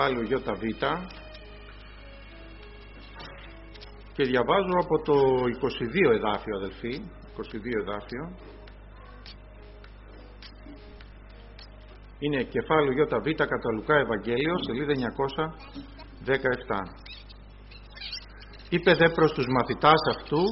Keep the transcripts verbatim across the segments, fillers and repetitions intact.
Άλλο ΙΒ και διαβάζω από το είκοσι δύο εδάφιο, αδελφοί, είκοσι δύο εδάφιο. Είναι κεφάλαιο ΙΒ κατά Λουκά Ευαγγέλιο, σελίδα εννιακόσια δεκαεπτά. Είπε δε προς τους μαθητάς αυτού: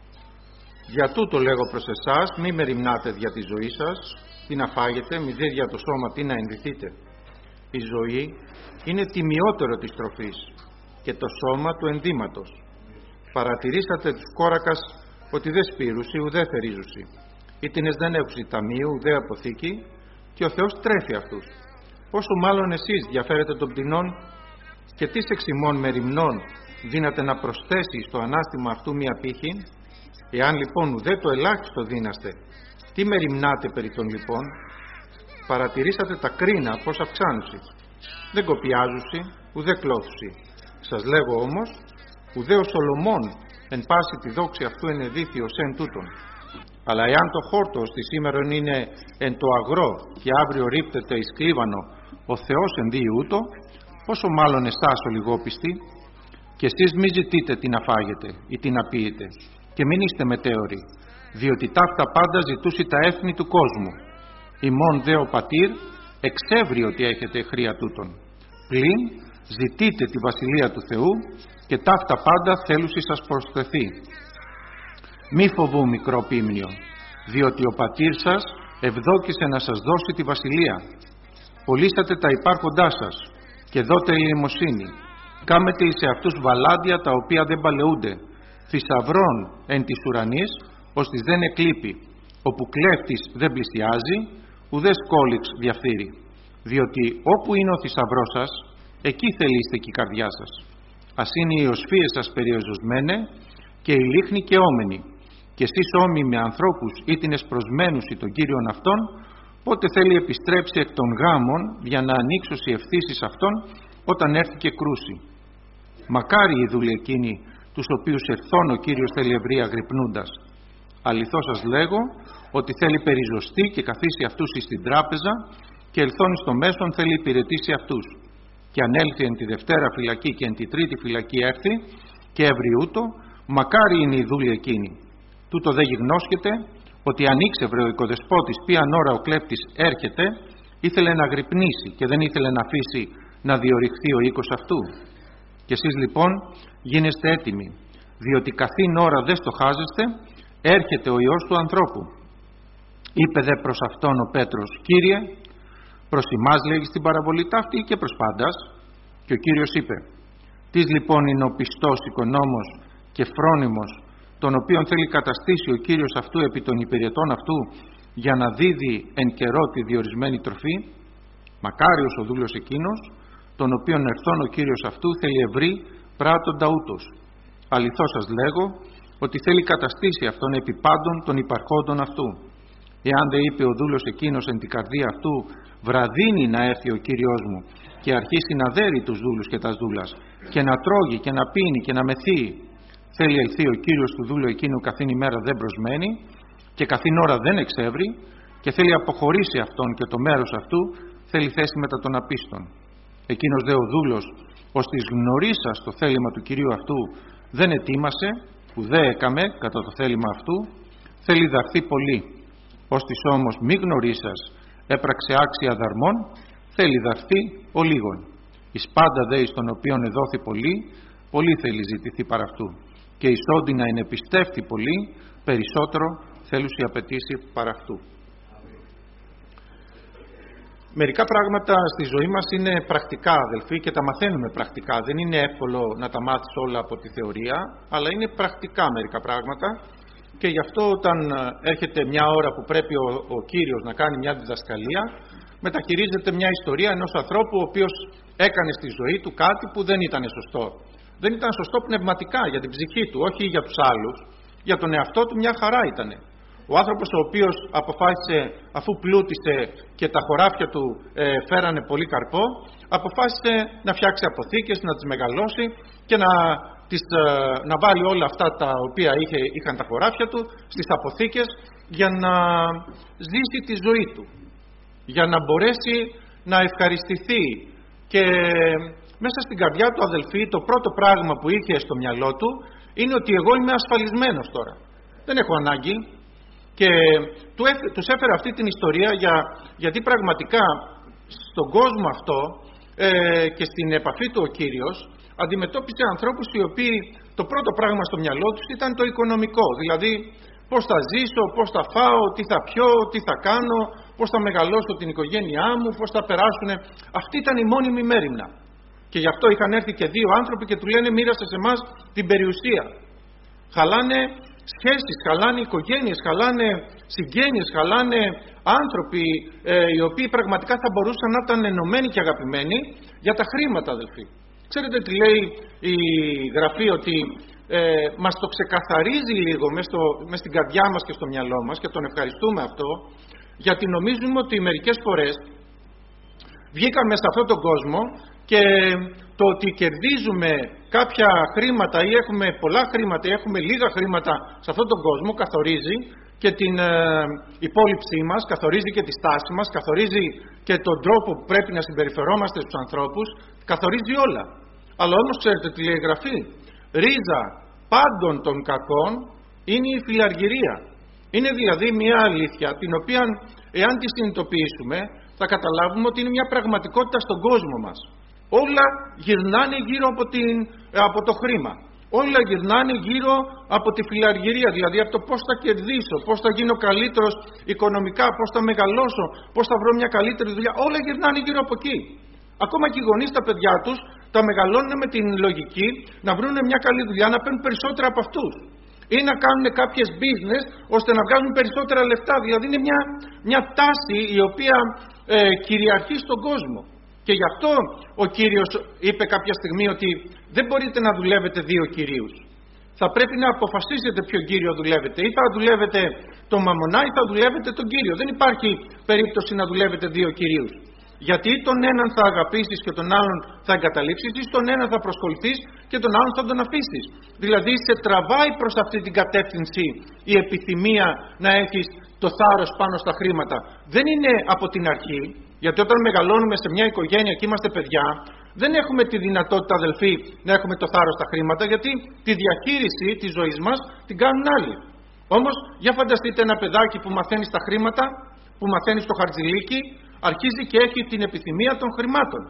για τούτο λέγω προς εσάς, μη μεριμνάτε δια τη ζωή σας, τι να φάγετε, μη δε για το σώμα τι να ενδυθείτε. Η ζωή είναι τιμιότερο της τροφής και το σώμα του ενδύματος. Παρατηρήσατε τους κόρακας ότι δεν σπήρουσι ουδέ θερίζουσι, ήτινες δεν έχουσι ταμείου ουδέ αποθήκη, και ο Θεός τρέφει αυτούς. Πόσο μάλλον εσείς διαφέρετε των πτηνών, και τις εξ ημών μεριμνών δύναται να προσθέσει στο ανάστημα αυτού μία πύχη. Εάν λοιπόν ουδέ το ελάχιστο δύναστε, τι μεριμνάτε περί των λοιπόν? Παρατηρήσατε τα κρίνα πως αυξάνουσι, δεν κοπιάζουσι ουδέ κλώθουσι. Σας λέγω όμως, ουδέ ο Σολομών εν πάση τη δόξη αυτού ενεδίθη ως εν τούτον. Αλλά εάν το χόρτο στη σήμερον είναι εν το αγρό και αύριο ρίπτεται εις κλίβανο, ο Θεός ενδύει ούτω, πόσο μάλλον εσάς ο λιγόπιστοι? Και εσείς μη ζητείτε τι να φάγετε ή τι να πίετε, και μην είστε μετέωροι, διότι ταύτα πάντα ζητούσι τα έθνη του κόσμου. Ημών δε ο πατήρ εξεύρει ότι έχετε χρία τούτον. Πλην ζητείτε τη βασιλεία του Θεού, και ταύτα πάντα θέλουσι σας προσθεθεί. Μη φοβού μικρό πίμνιο, διότι ο πατήρ σας ευδόκησε να σας δώσει τη βασιλεία. Πωλήσατε τα υπάρχοντά σας και δώτε ελεημοσύνη. Κάμετε εις αυτούς βαλάντια τα οποία δεν παλαιούνται, θησαυρών εν της ουρανής, ώστις δεν εκλείπει, όπου κλέφτης δεν πλησιάζει, ουδέ σκόλιξ διαφθείρει. Διότι όπου είναι ο θησαυρός σας, εκεί θελείστε και η καρδιά σας. Ας είναι οι οσφίες σας περιοζωσμένε και η λίχνη και όμενη. Και εσείς όμοι με ανθρώπους ήτινες προσμένους ή των Κύριων αυτών, πότε θέλει επιστρέψει εκ των γάμων για να ανοίξουν οι ευθύσεις αυτών όταν έρθει και κρούσει. Μακάρι οι δούλοι εκείνοι, τους οποίους ερθών ο Κύριος θέλει ευρεία γρυπνούντας. Αληθώς σας λέγω ότι θέλει περιζωστεί και καθίσει αυτούς εις την τράπεζα, και ελθόν στο μέσον θέλει υπηρετήσει αυτούς. Και αν έλθει εν τη Δευτέρα φυλακή και εν τη Τρίτη φυλακή έρθει και έβρι ούτω, μακάρι είναι οι δούλοι εκείνοι. Τούτο δε γιγνώσκεται ότι αν ήξευρε ο οικοδεσπότης ποιαν ώρα ο κλέπτης έρχεται, ήθελε να γρυπνήσει και δεν ήθελε να αφήσει να διορυχθεί ο οίκος αυτού. Και εσείς λοιπόν γίνεστε έτοιμοι, διότι καθήν ώρα δεν στοχάζεστε, έρχεται ο Υιός του ανθρώπου. Είπε δε προς αυτόν ο Πέτρος: Κύριε, προς ημάς λέγεις την παραβολή ταύτη και προς πάντας? Και ο Κύριος είπε: Τις λοιπόν είναι ο πιστός οικονόμος και φρόνιμος, τον οποίον θέλει καταστήσει ο Κύριος αυτού επί των υπηρετών αυτού, για να δίδει εν καιρό τη διορισμένη τροφή? Μακάριος ο δούλος εκείνος, τον οποίον ερθών ο Κύριος αυτού θέλει ευρύ πράττοντα ούτως. Αληθώς σας λέγω ότι θέλει καταστήσει αυτόν επί πάντων των υπαρχόντων αυτού. Εάν δε είπε ο δούλος εκείνος εν την καρδία αυτού, βραδύνει να έρθει ο Κύριος μου, και αρχίσει να δέρει τους δούλους και τα δούλας, και να τρώγει και να πίνει και να μεθύει, θέλει ελθεί ο Κύριος του δούλου εκείνου καθήν ημέρα δεν προσμένει, και καθήν ώρα δεν εξεύρει, και θέλει αποχωρήσει αυτόν, και το μέρος αυτού θέλει θέση μετά των απίστων. Εκείνος δε ο δούλος, ώστις γνωρίσας το θέλημα του Κυρίου αυτού, δεν ετοίμασε, ουδέ έκαμε κατά το θέλημα αυτού, θέλει δαρθεί πολύ. Ώστις όμως μη γνωρίσας έπραξε άξια δαρμών, θέλει δαρθεί ο λίγον. Εις πάντα δε εις τον οποίον εδόθη πολύ, πολύ θέλει ζητηθεί παρά αυτού. Και εις όντι να είναι πιστεύτη πολύ, περισσότερο θέλουσι απαιτήσει παρά αυτού. Μερικά πράγματα στη ζωή μας είναι πρακτικά, αδελφοί, και τα μαθαίνουμε πρακτικά. Δεν είναι εύκολο να τα μάθεις όλα από τη θεωρία, αλλά είναι πρακτικά μερικά πράγματα, και γι' αυτό όταν έρχεται μια ώρα που πρέπει ο, ο Κύριος να κάνει μια διδασκαλία, μεταχειρίζεται μια ιστορία ενός ανθρώπου ο οποίος έκανε στη ζωή του κάτι που δεν ήταν σωστό. Δεν ήταν σωστό πνευματικά για την ψυχή του, όχι για τους άλλους. Για τον εαυτό του μια χαρά ήτανε. Ο άνθρωπος ο οποίος αποφάσισε, αφού πλούτησε και τα χωράφια του ε, φέρανε πολύ καρπό, αποφάσισε να φτιάξει αποθήκες, να τις μεγαλώσει και να, τις, ε, να βάλει όλα αυτά τα οποία είχε, είχαν τα χωράφια του στις αποθήκες, για να ζήσει τη ζωή του, για να μπορέσει να ευχαριστηθεί και μέσα στην καρδιά του, αδελφοί, το πρώτο πράγμα που είχε στο μυαλό του είναι ότι εγώ είμαι ασφαλισμένος τώρα. Δεν έχω ανάγκη. Και τους έφερα αυτή την ιστορία για, γιατί πραγματικά στον κόσμο αυτό ε, και στην επαφή του ο Κύριος αντιμετώπισε ανθρώπους οι οποίοι το πρώτο πράγμα στο μυαλό τους ήταν το οικονομικό. Δηλαδή πώς θα ζήσω, πώς θα φάω, τι θα πιω, τι θα κάνω, πώς θα μεγαλώσω την οικογένειά μου, πώς θα περάσουν. Αυτή ήταν η μόνιμη μέριμνα. Και γι' αυτό είχαν έρθει και δύο άνθρωποι και του λένε μοίρασε σε εμάς την περιουσία. Χαλάνε σχέσεις, χαλάνε οικογένειες, χαλάνε συγγένειες, χαλάνε άνθρωποι ε, οι οποίοι πραγματικά θα μπορούσαν να ήταν ενωμένοι και αγαπημένοι για τα χρήματα, αδελφοί. Ξέρετε τι λέει η Γραφή, ότι ε, μας το ξεκαθαρίζει λίγο μες, στο, μες στην καρδιά μας και στο μυαλό μας και τον ευχαριστούμε αυτό, γιατί νομίζουμε ότι μερικές φορές βγήκαμε σε αυτόν τον κόσμο και το ότι κερδίζουμε κάποια χρήματα ή έχουμε πολλά χρήματα ή έχουμε λίγα χρήματα σε αυτόν τον κόσμο καθορίζει και την ε, υπόλοιψή μας, καθορίζει και τη στάση μας, καθορίζει και τον τρόπο που πρέπει να συμπεριφερόμαστε στους ανθρώπους, καθορίζει όλα. Αλλά όμως ξέρετε τι λέει η Γραφή? Ρίζα πάντων των κακών είναι η φιλαργυρία. Είναι δηλαδή μια αλήθεια την οποία εάν τη συνειδητοποιήσουμε θα καταλάβουμε ότι είναι μια πραγματικότητα στον κόσμο μας. Όλα γυρνάνε γύρω από, την, από το χρήμα. Όλα γυρνάνε γύρω από τη φιλαργυρία, δηλαδή από το πώς θα κερδίσω, πώς θα γίνω καλύτερος οικονομικά, πώς θα μεγαλώσω, πώς θα βρω μια καλύτερη δουλειά. Όλα γυρνάνε γύρω από εκεί. Ακόμα και οι γονείς τα παιδιά τους τα μεγαλώνουν με την λογική να βρουν μια καλή δουλειά, να παίρνουν περισσότερα από αυτούς. Ή να κάνουν κάποιες business ώστε να βγάζουν περισσότερα λεφτά. Δηλαδή είναι μια, μια τάση η οποία ε, κυριαρχεί στον κόσμο. Και γι' αυτό ο Κύριος είπε κάποια στιγμή ότι δεν μπορείτε να δουλεύετε δύο κυρίους. Θα πρέπει να αποφασίσετε ποιο κύριο δουλεύετε. Ή θα δουλεύετε τον μαμονά ή θα δουλεύετε τον Κύριο. Δεν υπάρχει περίπτωση να δουλεύετε δύο κυρίους. Γιατί τον έναν θα αγαπήσεις και τον άλλον θα εγκαταλείψεις, ή στον έναν θα προσκοληθείς και τον άλλον θα τον αφήσεις. Δηλαδή σε τραβάει προς αυτή την κατεύθυνση η επιθυμία να έχεις το θάρρος πάνω στα χρήματα. Δεν είναι από την αρχή, γιατί όταν μεγαλώνουμε σε μια οικογένεια και είμαστε παιδιά, δεν έχουμε τη δυνατότητα, αδελφοί, να έχουμε το θάρρος στα χρήματα, γιατί τη διαχείριση της ζωής μας την κάνουν άλλοι. Όμως, για φανταστείτε ένα παιδάκι που μαθαίνει στα χρήματα, που μαθαίνει στο χαρτζηλίκι, αρχίζει και έχει την επιθυμία των χρημάτων.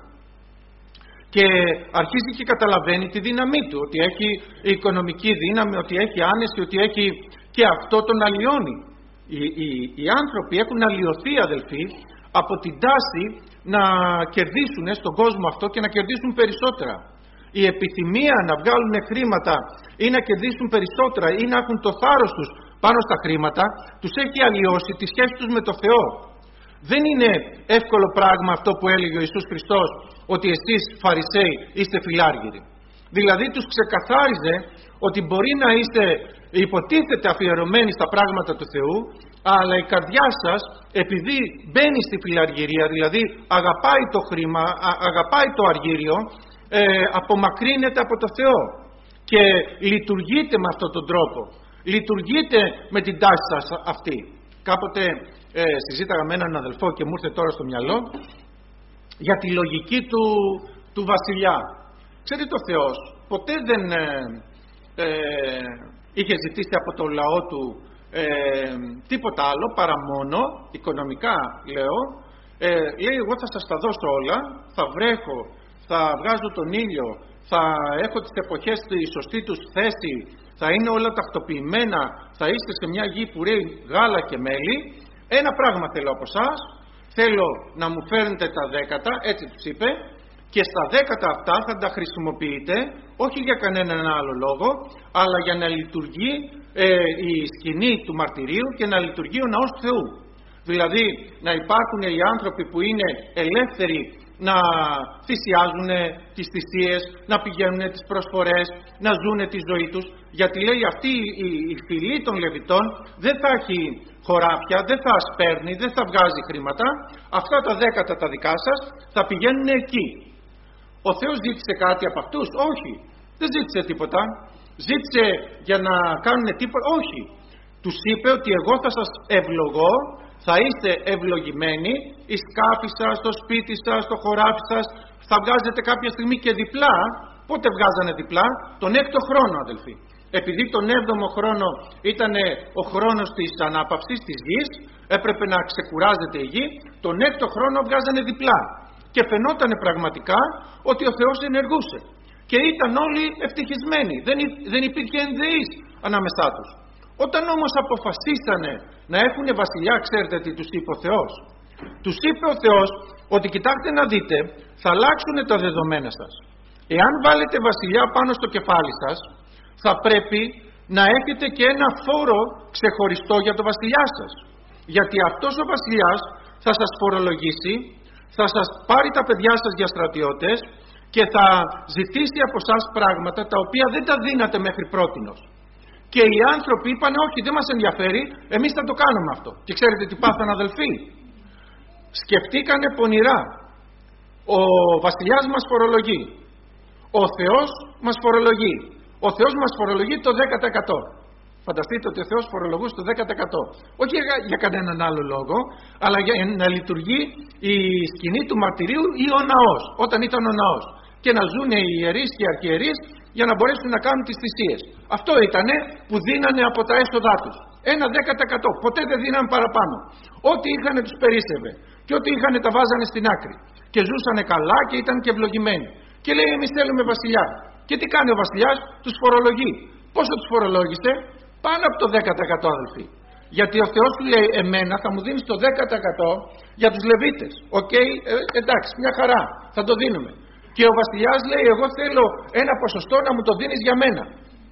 Και αρχίζει και καταλαβαίνει τη δύναμή του, ότι έχει οικονομική δύναμη, ότι έχει άνεση, ότι έχει, και αυτό τον αλλοιώνει. Οι, οι, οι άνθρωποι έχουν αλλοιωθεί, αδελφοί, από την τάση να κερδίσουν στον κόσμο αυτό και να κερδίσουν περισσότερα. Η επιθυμία να βγάλουν χρήματα ή να κερδίσουν περισσότερα ή να έχουν το θάρρος τους πάνω στα χρήματα, τους έχει αλλοιώσει τη σχέση τους με το Θεό. Δεν είναι εύκολο πράγμα αυτό που έλεγε ο Ιησούς Χριστός, ότι εσείς Φαρισαίοι είστε φιλάργυροι. Δηλαδή τους ξεκαθάριζε ότι μπορεί να είστε υποτίθεται αφιερωμένοι στα πράγματα του Θεού, αλλά η καρδιά σας, επειδή μπαίνει στη φιλαργυρία, δηλαδή αγαπάει το χρήμα, α, αγαπάει το αργύριο, ε, απομακρύνεται από το Θεό και λειτουργείτε με αυτόν τον τρόπο. Λειτουργείτε με την τάση σας αυτή. Κάποτε ε, συζήταγα με έναν αδελφό και μου ήρθε τώρα στο μυαλό για τη λογική του, του βασιλιά. Ξέρετε, ο Θεός ποτέ δεν ε, ε, είχε ζητήσει από το λαό του ε, τίποτα άλλο παρά μόνο, οικονομικά λέω, ε, λέει εγώ θα σας τα δώσω όλα, θα βρέχω, θα βγάζω τον ήλιο, θα έχω τις εποχές στη σωστή τους θέση, θα είναι όλα τακτοποιημένα, θα είστε σε μια γη που ρέει γάλα και μέλι. Ένα πράγμα θέλω από εσάς, θέλω να μου φέρνετε τα δέκατα, έτσι τους είπε, και στα δέκατα αυτά θα τα χρησιμοποιείτε όχι για κανέναν άλλο λόγο, αλλά για να λειτουργεί ε, η σκηνή του μαρτυρίου και να λειτουργεί ο ναός του Θεού. Δηλαδή να υπάρχουν οι άνθρωποι που είναι ελεύθεροι να θυσιάζουν τις θυσίες, να πηγαίνουν τις προσφορές, να ζουν τη ζωή τους, γιατί λέει αυτή η, η φυλή των Λεβιτών δεν θα έχει χωράφια, δεν θα σπέρνει, δεν θα βγάζει χρήματα, αυτά τα δέκατα τα δικά σας θα πηγαίνουν εκεί. Ο Θεός ζήτησε κάτι από αυτούς? Όχι, δεν ζήτησε τίποτα. Ζήτησε για να κάνουν τίποτα? Όχι. Τους είπε ότι εγώ θα σας ευλογώ, θα είστε ευλογημένοι, η σκάφη σας, το σπίτι σας, το χωράφι σας, θα βγάζετε κάποια στιγμή και διπλά. Πότε βγάζανε διπλά? Τον έκτο χρόνο, αδελφοί. Επειδή τον έβδομο χρόνο ήταν ο χρόνος της ανάπαυσης της γης, έπρεπε να ξεκουράζεται η γη, τον έκτο χρόνο βγάζανε διπλά. Και φαινόταν πραγματικά ότι ο Θεός ενεργούσε. Και ήταν όλοι ευτυχισμένοι. Δεν, δεν υπήρχε ενδεής ανάμεσά τους. Όταν όμως αποφασίσανε να έχουν βασιλιά, ξέρετε τι τους είπε ο Θεός? Τους είπε ο Θεός ότι κοιτάξτε να δείτε, θα αλλάξουν τα δεδομένα σας. Εάν βάλετε βασιλιά πάνω στο κεφάλι σας, θα πρέπει να έχετε και ένα φόρο ξεχωριστό για το βασιλιά σας. Γιατί αυτός ο βασιλιάς θα σας φορολογήσει, θα σας πάρει τα παιδιά σας για στρατιώτες και θα ζητήσει από εσάς πράγματα τα οποία δεν τα δίνατε μέχρι πρότινος. Και οι άνθρωποι είπαν όχι, δεν μας ενδιαφέρει, εμείς θα το κάνουμε αυτό. Και ξέρετε τι πάθαν, αδελφοί? Σκεφτήκανε πονηρά. Ο βασιλιάς μας φορολογεί, ο Θεός μας φορολογεί. Ο Θεός μας φορολογεί το δέκα τοις εκατό. Φανταστείτε ότι ο Θεός φορολογούσε το δέκα τοις εκατό. Όχι για, για κανέναν άλλο λόγο, αλλά για να λειτουργεί η σκηνή του μαρτυρίου ή ο ναός, όταν ήταν ο ναός. Και να ζουν οι ιερείς και οι αρχιερείς για να μπορέσουν να κάνουν τις θυσίες. Αυτό ήτανε που δίνανε από τα έσοδά τους. Ένα δέκα τοις εκατό. Ποτέ δεν δίνανε παραπάνω. Ό,τι είχανε τους περίσσευε. Και ό,τι είχανε τα βάζανε στην άκρη. Και ζούσανε καλά και ήταν και ευλογημένοι. Και λέει εμείς θέλουμε βασιλιά. Και τι κάνει ο βασιλιάς? Τους φορολογεί. Πόσο τους φορολόγησε? Πάνω από το δέκα τοις εκατό, αδελφοί. Γιατί ο Θεός του λέει εμένα θα μου δίνεις το δέκα τοις εκατό για τους Λεβίτες. Οκ, okay, ε, εντάξει, μια χαρά, θα το δίνουμε. Και ο βασιλιάς λέει εγώ θέλω ένα ποσοστό να μου το δίνεις για μένα.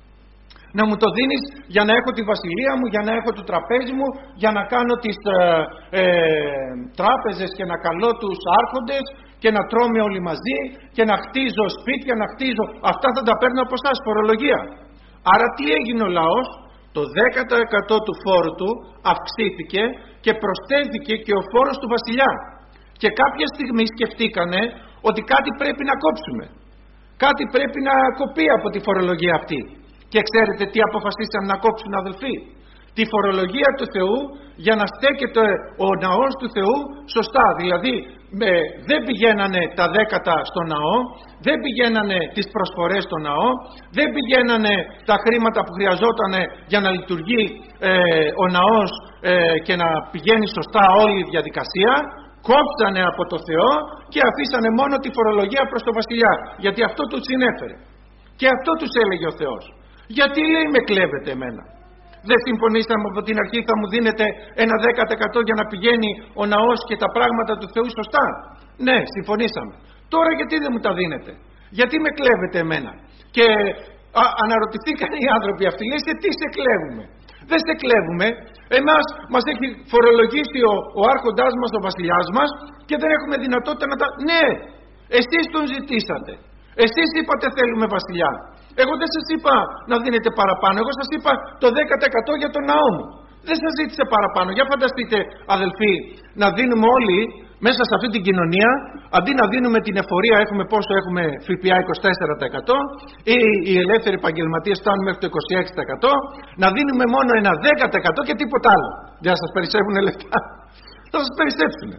Να μου το δίνεις για να έχω τη βασιλεία μου, για να έχω το τραπέζι μου, για να κάνω τις ε, ε, τράπεζες και να καλώ τους άρχοντες και να τρώμε όλοι μαζί και να χτίζω σπίτια, να χτίζω. Αυτά θα τα παίρνω από εσάς, φορολογία. Άρα τι έγινε ο λαός? Το δέκα τοις εκατό του φόρου του αυξήθηκε και προσθέθηκε και ο φόρος του βασιλιά. Και κάποια στιγμή σκεφτήκανε ότι κάτι πρέπει να κόψουμε. Κάτι πρέπει να κοπεί από τη φορολογία αυτή. Και ξέρετε τι αποφασίσαν να κόψουν, αδελφοί? Τη φορολογία του Θεού για να στέκεται ο ναός του Θεού σωστά. Δηλαδή με, δεν πηγαίνανε τα δέκατα στο ναό, δεν πηγαίνανε τις προσφορές στο ναό, δεν πηγαίνανε τα χρήματα που χρειαζόταν για να λειτουργεί ε, ο ναός ε, και να πηγαίνει σωστά όλη η διαδικασία. Κόψανε από το Θεό και αφήσανε μόνο τη φορολογία προς το βασιλιά, γιατί αυτό τους συνέφερε. Και αυτό τους έλεγε ο Θεός. Γιατί λέει με κλέβετε εμένα? Δεν συμφωνήσαμε από την αρχή θα μου δίνετε ένα δέκα τοις εκατό για να πηγαίνει ο ναός και τα πράγματα του Θεού σωστά? Ναι, συμφωνήσαμε. Τώρα γιατί δεν μου τα δίνετε? Γιατί με κλέβετε εμένα? Και α, αναρωτηθήκαν οι άνθρωποι αυτοί, λέει σε τι σε κλέβουμε? Δεν σε κλέβουμε. Εμάς μας έχει φορολογήσει ο, ο άρχοντάς μας, ο βασιλιάς μας και δεν έχουμε δυνατότητα να τα... Ναι, εσείς τον ζητήσατε. Εσείς είπατε θέλουμε βασιλιά. Εγώ δεν σας είπα να δίνετε παραπάνω. Εγώ σας είπα το δέκα τοις εκατό για τον ναό μου. Δεν σας ζήτησε παραπάνω. Για φανταστείτε, αδελφοί, να δίνουμε όλοι μέσα σε αυτή την κοινωνία, αντί να δίνουμε την εφορία, έχουμε πόσο έχουμε ΦΠΑ είκοσι τέσσερα τοις εκατό ή οι ελεύθεροι επαγγελματίες φτάνουν μέχρι το είκοσι έξι τοις εκατό, να δίνουμε μόνο ένα δέκα τοις εκατό και τίποτα άλλο. Για να σας περισσεύουν λεφτά. Θα σας περισσέψουν.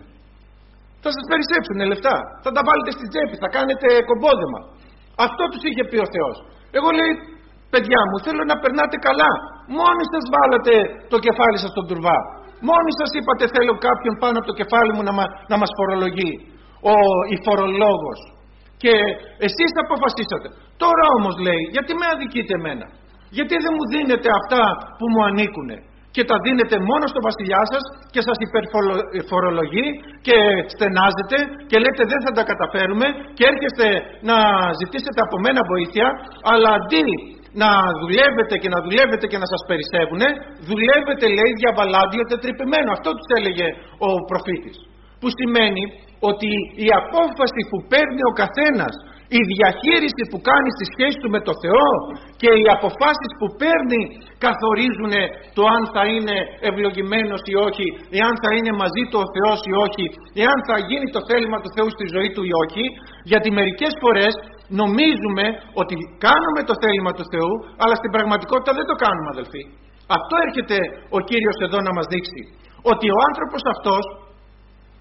Θα σας περισσέψουν λεφτά. Θα τα βάλετε στη τσέπη, θα κάνετε κομπόδεμα. Αυτό τους είχε πει ο Θεός. Εγώ λέει, παιδιά μου, θέλω να περνάτε καλά. Μόνοι σας βάλατε το κεφάλι σας στον τουρβά. Μόνοι σας είπατε θέλω κάποιον πάνω από το κεφάλι μου να, μα, να μας φορολογεί. Ο η φορολόγος. Και εσείς αποφασίσατε. Τώρα όμως λέει, γιατί με αδικείτε εμένα? Γιατί δεν μου δίνετε αυτά που μου ανήκουνε? Και τα δίνετε μόνο στο βασιλιά σας και σας υπερφορολογεί και στενάζετε και λέτε δεν θα τα καταφέρουμε και έρχεστε να ζητήσετε από μένα βοήθεια, αλλά αντί να δουλεύετε και να δουλεύετε και να σας περισσεύουνε, δουλεύετε λέει διαβαλάντιο τετρυπημένο. Αυτό τους έλεγε ο προφήτης. Που σημαίνει ότι η απόφαση που παίρνει ο καθένας, η διαχείριση που κάνει στη σχέση του με το Θεό και οι αποφάσεις που παίρνει καθορίζουν το αν θα είναι ευλογημένος ή όχι, εάν θα είναι μαζί του ο Θεός ή όχι, εάν θα γίνει το θέλημα του Θεού στη ζωή του ή όχι, γιατί μερικές φορές νομίζουμε ότι κάνουμε το θέλημα του Θεού, αλλά στην πραγματικότητα δεν το κάνουμε, αδελφοί. Αυτό έρχεται ο Κύριος εδώ να μας δείξει, ότι ο άνθρωπος αυτός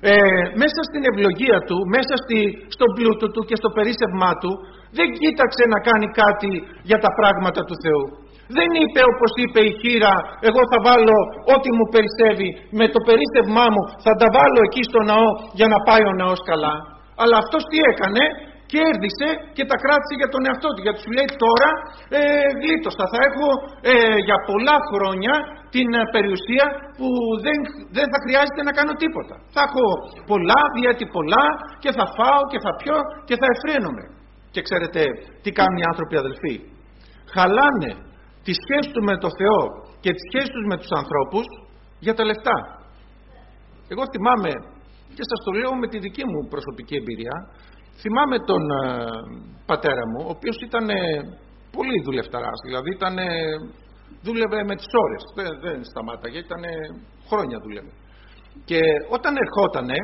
ε, μέσα στην ευλογία του, μέσα στη, στον πλούτο του και στο περίσσευμά του, δεν κοίταξε να κάνει κάτι για τα πράγματα του Θεού. Δεν είπε όπως είπε η χήρα, εγώ θα βάλω ό,τι μου περισσεύει, με το περίσσευμά μου θα τα βάλω εκεί στο ναό για να πάει ο ναός καλά. Αλλά αυτός τι έκανε? Κέρδισε και τα κράτησε για τον εαυτό του. Γιατί σου λέει τώρα ε, γλίτωσα, θα έχω ε, για πολλά χρόνια την ε, περιουσία που δεν, δεν θα χρειάζεται να κάνω τίποτα. Θα έχω πολλά, διότι πολλά, και θα φάω και θα πιω και θα εφραίνομαι. Και ξέρετε τι κάνουν οι άνθρωποι, αδελφοί? Χαλάνε τη σχέση του με το Θεό και τη σχέση τους με τους ανθρώπους για τα λεφτά. Εγώ θυμάμαι, και σας το λέω με τη δική μου προσωπική εμπειρία, θυμάμαι τον ε, πατέρα μου, ο οποίος ήταν ε, πολύ δουλευταράς, δηλαδή ήταν, ε, δούλευε με τις ώρες, δεν, δεν σταμάταγε, ήταν ε, χρόνια δούλευε. Και όταν ερχότανε,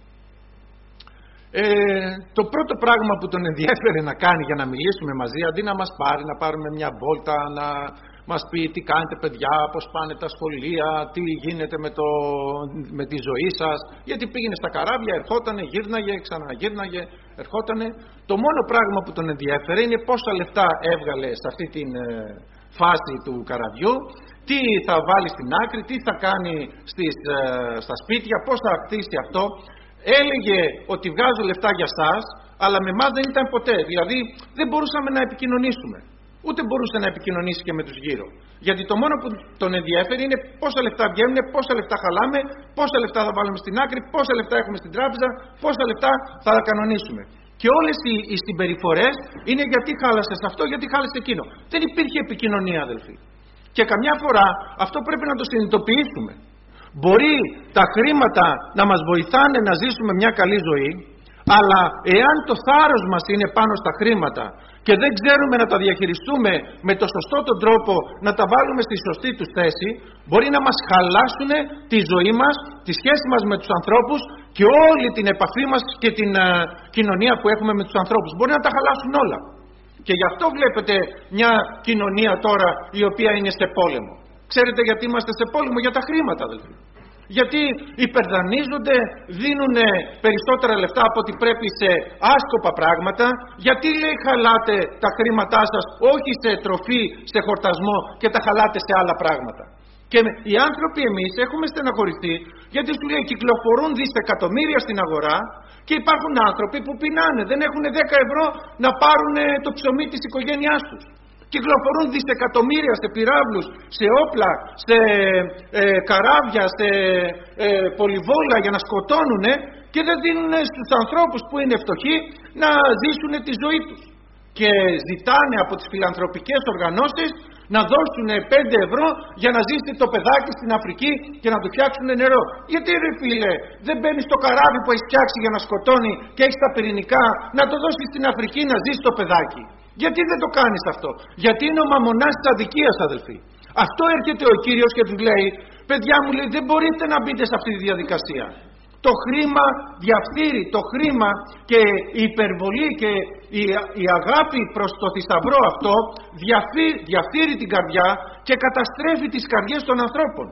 ε, το πρώτο πράγμα που τον ενδιέφερε να κάνει για να μιλήσουμε μαζί, αντί να μας πάρει, να πάρουμε μια βόλτα, να μας πει τι κάνετε παιδιά, πώς πάνε τα σχολεία, τι γίνεται με, το, με τη ζωή σας, γιατί πήγαινε στα καράβια, ερχότανε, γύρναγε, ξαναγύρναγε, ερχότανε. Το μόνο πράγμα που τον ενδιέφερε είναι πόσα λεφτά έβγαλε σε αυτή τη ε, φάση του καραβιού, τι θα βάλει στην άκρη, τι θα κάνει στις, ε, στα σπίτια, πώς θα κτίσει αυτό. Έλεγε ότι βγάζω λεφτά για σας, αλλά με εμάς δεν ήταν ποτέ. Δηλαδή δεν μπορούσαμε να επικοινωνήσουμε. Ούτε μπορούσε να επικοινωνήσει και με τους γύρω. Γιατί το μόνο που τον ενδιαφέρει είναι πόσα λεφτά βγαίνουν, πόσα λεφτά χαλάμε, πόσα λεφτά θα βάλουμε στην άκρη, πόσα λεφτά έχουμε στην τράπεζα, πόσα λεφτά θα κανονίσουμε. Και όλες οι, οι συμπεριφορές είναι γιατί χάλασες αυτό, γιατί χάλασες εκείνο. Δεν υπήρχε επικοινωνία, αδελφοί. Και καμιά φορά αυτό πρέπει να το συνειδητοποιήσουμε. Μπορεί τα χρήματα να μας βοηθάνε να ζήσουμε μια καλή ζωή, αλλά εάν το θάρρος μας είναι πάνω στα χρήματα και δεν ξέρουμε να τα διαχειριστούμε με το σωστό τον τρόπο, να τα βάλουμε στη σωστή τους θέση, μπορεί να μας χαλάσουν τη ζωή μας, τη σχέση μας με τους ανθρώπους και όλη την επαφή μας και την uh, κοινωνία που έχουμε με τους ανθρώπους. Μπορεί να τα χαλάσουν όλα. Και γι' αυτό βλέπετε μια κοινωνία τώρα η οποία είναι σε πόλεμο. Ξέρετε γιατί είμαστε σε πόλεμο? Για τα χρήματα, αδελφοί. Γιατί υπερδανίζονται, δίνουν περισσότερα λεφτά από ό,τι πρέπει σε άσκοπα πράγματα. Γιατί λέει χαλάτε τα χρήματά σας όχι σε τροφή, σε χορτασμό, και τα χαλάτε σε άλλα πράγματα? Και οι άνθρωποι εμείς έχουμε στεναχωρηθεί, γιατί σου λέει κυκλοφορούν δισεκατομμύρια στην αγορά και υπάρχουν άνθρωποι που πεινάνε, δεν έχουν δέκα ευρώ να πάρουν το ψωμί της οικογένειάς τους. Κυκλοφορούν δισεκατομμύρια σε πυράβλους, σε όπλα, σε ε, καράβια, σε ε, πολυβόλα για να σκοτώνουν και δεν δίνουν στους ανθρώπους που είναι φτωχοί να ζήσουν τη ζωή τους. Και ζητάνε από τις φιλανθρωπικές οργανώσεις να δώσουν πέντε ευρώ για να ζήσει το παιδάκι στην Αφρική και να του φτιάξουν νερό. Γιατί ρε φίλε, δεν μπαίνει στο καράβι που έχει φτιάξει για να σκοτώνει και έχει τα πυρηνικά, να το δώσει στην Αφρική να ζήσει το παιδάκι? Γιατί δεν το κάνεις αυτό? Γιατί είναι ο μαμονάς της αδικίας, αδελφοί. Αυτό έρχεται ο Κύριος και τους λέει, παιδιά μου, λέει, δεν μπορείτε να μπείτε σε αυτή τη διαδικασία. Το χρήμα διαφθείρει, το χρήμα και η υπερβολή και η, η αγάπη προς το θησαυρό αυτό διαφθείρει, διαφθείρει την καρδιά και καταστρέφει τις καρδιές των ανθρώπων.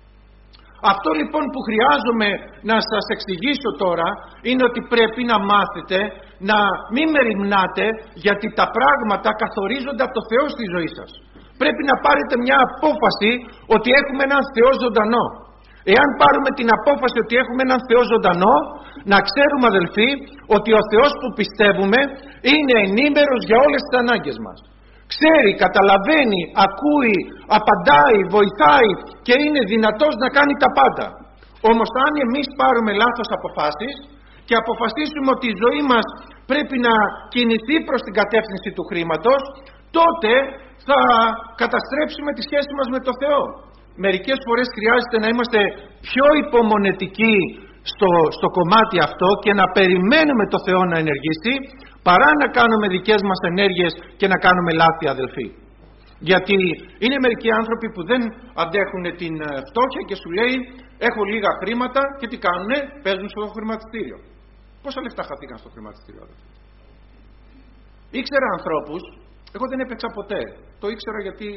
Αυτό λοιπόν που χρειάζομαι να σας εξηγήσω τώρα είναι ότι πρέπει να μάθετε να μην μεριμνάτε, γιατί τα πράγματα καθορίζονται από το Θεό στη ζωή σας. Πρέπει να πάρετε μια απόφαση ότι έχουμε έναν Θεό ζωντανό. Εάν πάρουμε την απόφαση ότι έχουμε έναν Θεό ζωντανό, να ξέρουμε, αδελφοί, ότι ο Θεός που πιστεύουμε είναι ενήμερος για όλες τις ανάγκες μας. Ξέρει, καταλαβαίνει, ακούει, απαντάει, βοηθάει και είναι δυνατός να κάνει τα πάντα. Όμως αν εμείς πάρουμε λάθος αποφάσεις και αποφασίσουμε ότι η ζωή μας πρέπει να κινηθεί προς την κατεύθυνση του χρήματος, τότε θα καταστρέψουμε τη σχέση μας με το Θεό. Μερικές φορές χρειάζεται να είμαστε πιο υπομονετικοί στο, στο κομμάτι αυτό και να περιμένουμε το Θεό να ενεργήσει, παρά να κάνουμε δικές μας ενέργειες και να κάνουμε λάθη, αδελφοί. Γιατί είναι μερικοί άνθρωποι που δεν αντέχουν την φτώχεια και σου λέει έχω λίγα χρήματα και τι κάνουνε? Παίζουν στο χρηματιστήριο. Πόσα λεφτά χαθήκαν στο χρηματιστήριο, αδελφοί? Ήξερα ανθρώπους, εγώ δεν έπαιξα ποτέ, το ήξερα γιατί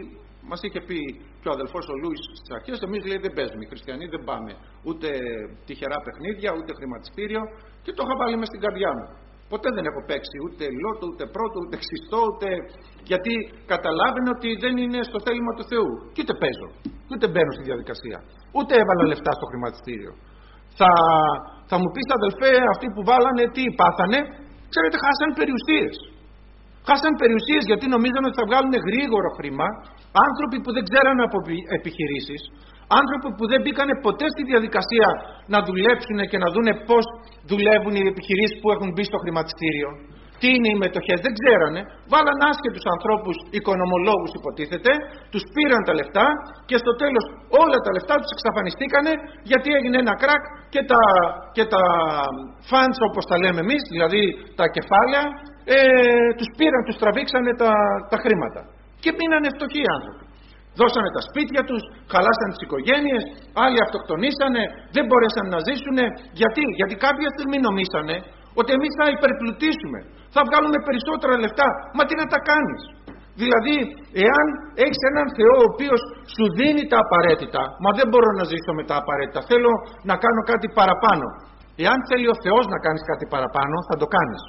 Μας είχε πει και ο αδελφός ο Λούις στις αρχές, εμείς λέει δεν παίζουμε, οι χριστιανοί δεν πάμε ούτε τυχερά παιχνίδια, ούτε χρηματιστήριο, και το είχα βάλει μες στην καρδιά μου. Ποτέ δεν έχω παίξει ούτε λότο, ούτε πρώτο, ούτε ξυστό, ούτε... γιατί καταλάβαινε ότι δεν είναι στο θέλημα του Θεού. Και ούτε παίζω, ούτε μπαίνω στη διαδικασία, ούτε έβαλα λεφτά στο χρηματιστήριο. Θα, θα μου πεις, αδελφέ, αυτοί που βάλανε τι πάθανε? Ξέρετε, χάσαν περιουσίες. Χάσαν περιουσίες γιατί νομίζανε ότι θα βγάλουν γρήγορο χρήμα. Άνθρωποι που δεν ξέρανε από επιχειρήσεις, άνθρωποι που δεν μπήκανε ποτέ στη διαδικασία να δουλέψουν και να δούνε πώς δουλεύουν οι επιχειρήσεις που έχουν μπει στο χρηματιστήριο, τι είναι οι μετοχές, δεν ξέρανε. Βάλαν άσχετους ανθρώπους, οικονομολόγους υποτίθεται, τους πήραν τα λεφτά και στο τέλος όλα τα λεφτά τους εξαφανιστήκανε, γιατί έγινε ένα κρακ και τα, και τα funds, όπως τα λέμε εμείς, δηλαδή τα κεφάλαια, ε, τους πήραν, τους τραβήξανε τα, τα χρήματα. Και μείνανε φτωχοί οι άνθρωποι. Δώσανε τα σπίτια τους, χαλάσανε τις οικογένειες, άλλοι αυτοκτονήσανε, δεν μπορέσαν να ζήσουν. Γιατί? Γιατί κάποια στιγμή νομίσανε ότι εμείς θα υπερπλουτίσουμε, θα βγάλουμε περισσότερα λεφτά. Μα τι να τα κάνεις? Δηλαδή, εάν έχεις έναν Θεό ο οποίος σου δίνει τα απαραίτητα, μα δεν μπορώ να ζήσω με τα απαραίτητα, θέλω να κάνω κάτι παραπάνω. Εάν θέλει ο Θεός να κάνεις κάτι παραπάνω, θα το κάνεις.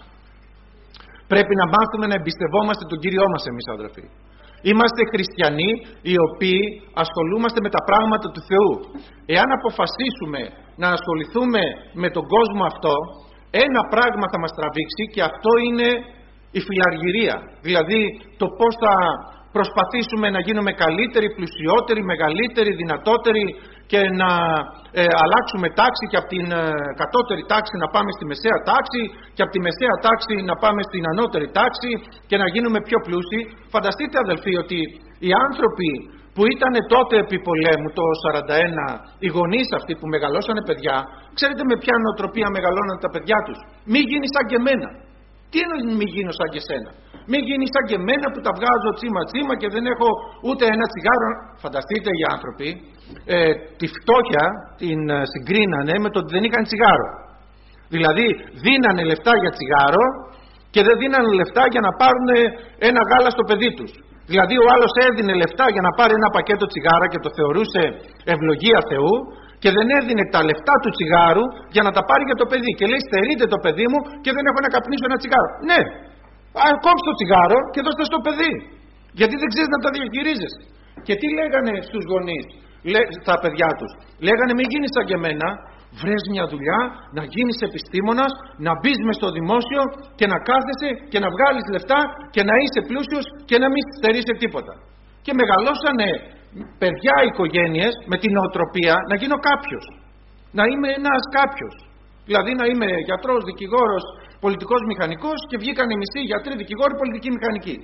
Πρέπει να μάθουμε να εμπιστευόμαστε τον Κύριό μας εμείς, αδελφοί. Είμαστε χριστιανοί οι οποίοι ασχολούμαστε με τα πράγματα του Θεού. Εάν αποφασίσουμε να ασχοληθούμε με τον κόσμο αυτό, ένα πράγμα θα μας τραβήξει, και αυτό είναι η φιλαργυρία. Δηλαδή το πώς θα προσπαθήσουμε να γίνουμε καλύτεροι, πλουσιότεροι, μεγαλύτεροι, δυνατότεροι, και να ε, αλλάξουμε τάξη, και από την ε, κατώτερη τάξη να πάμε στη μεσαία τάξη, και από τη μεσαία τάξη να πάμε στην ανώτερη τάξη και να γίνουμε πιο πλούσιοι. Φανταστείτε, αδελφοί, ότι οι άνθρωποι που ήταν τότε επί πολέμου το σαράντα ένα, οι γονείς αυτοί που μεγαλώσανε παιδιά, ξέρετε με ποια νοοτροπία μεγαλώναν τα παιδιά τους? Μη γίνει σαν και εμένα. Τι εννοεί μη γίνω σαν και σένα? Μη γίνει σαν και εμένα που τα βγάζω τσίμα τσίμα και δεν έχω ούτε ένα τσιγάρο. Φανταστείτε, οι άνθρωποι ε, τη φτώχεια την ε, συγκρίνανε με το ότι δεν είχαν τσιγάρο. Δηλαδή δίνανε λεφτά για τσιγάρο και δεν δίνανε λεφτά για να πάρουν ένα γάλα στο παιδί τους. Δηλαδή ο άλλος έδινε λεφτά για να πάρει ένα πακέτο τσιγάρα και το θεωρούσε ευλογία Θεού, και δεν έδινε τα λεφτά του τσιγάρου για να τα πάρει για το παιδί. Και λέει, στερείτε το παιδί μου και δεν έχω να καπνίσω ένα τσιγάρο. Ναι, κόψτε το τσιγάρο και δώστε στο παιδί. Γιατί δεν ξέρεις να τα διαχειρίζεσαι. Και τι λέγανε στους γονείς, στα παιδιά τους? Λέγανε, μην γίνεις σαν και εμένα, βρες μια δουλειά, να γίνεις επιστήμονας, να μπεις μες στο δημόσιο και να κάθεσαι και να βγάλεις λεφτά και να είσαι πλούσιος και να μην στερείσαι τίποτα. Και μεγαλώσανε παιδιά, οικογένειες με την νοοτροπία να γίνω κάποιος. Να είμαι ένας κάποιος. Δηλαδή να είμαι γιατρός, δικηγόρος, πολιτικός μηχανικός, και βγήκανε μισοί γιατροί, δικηγόροι, πολιτικοί μηχανικοί.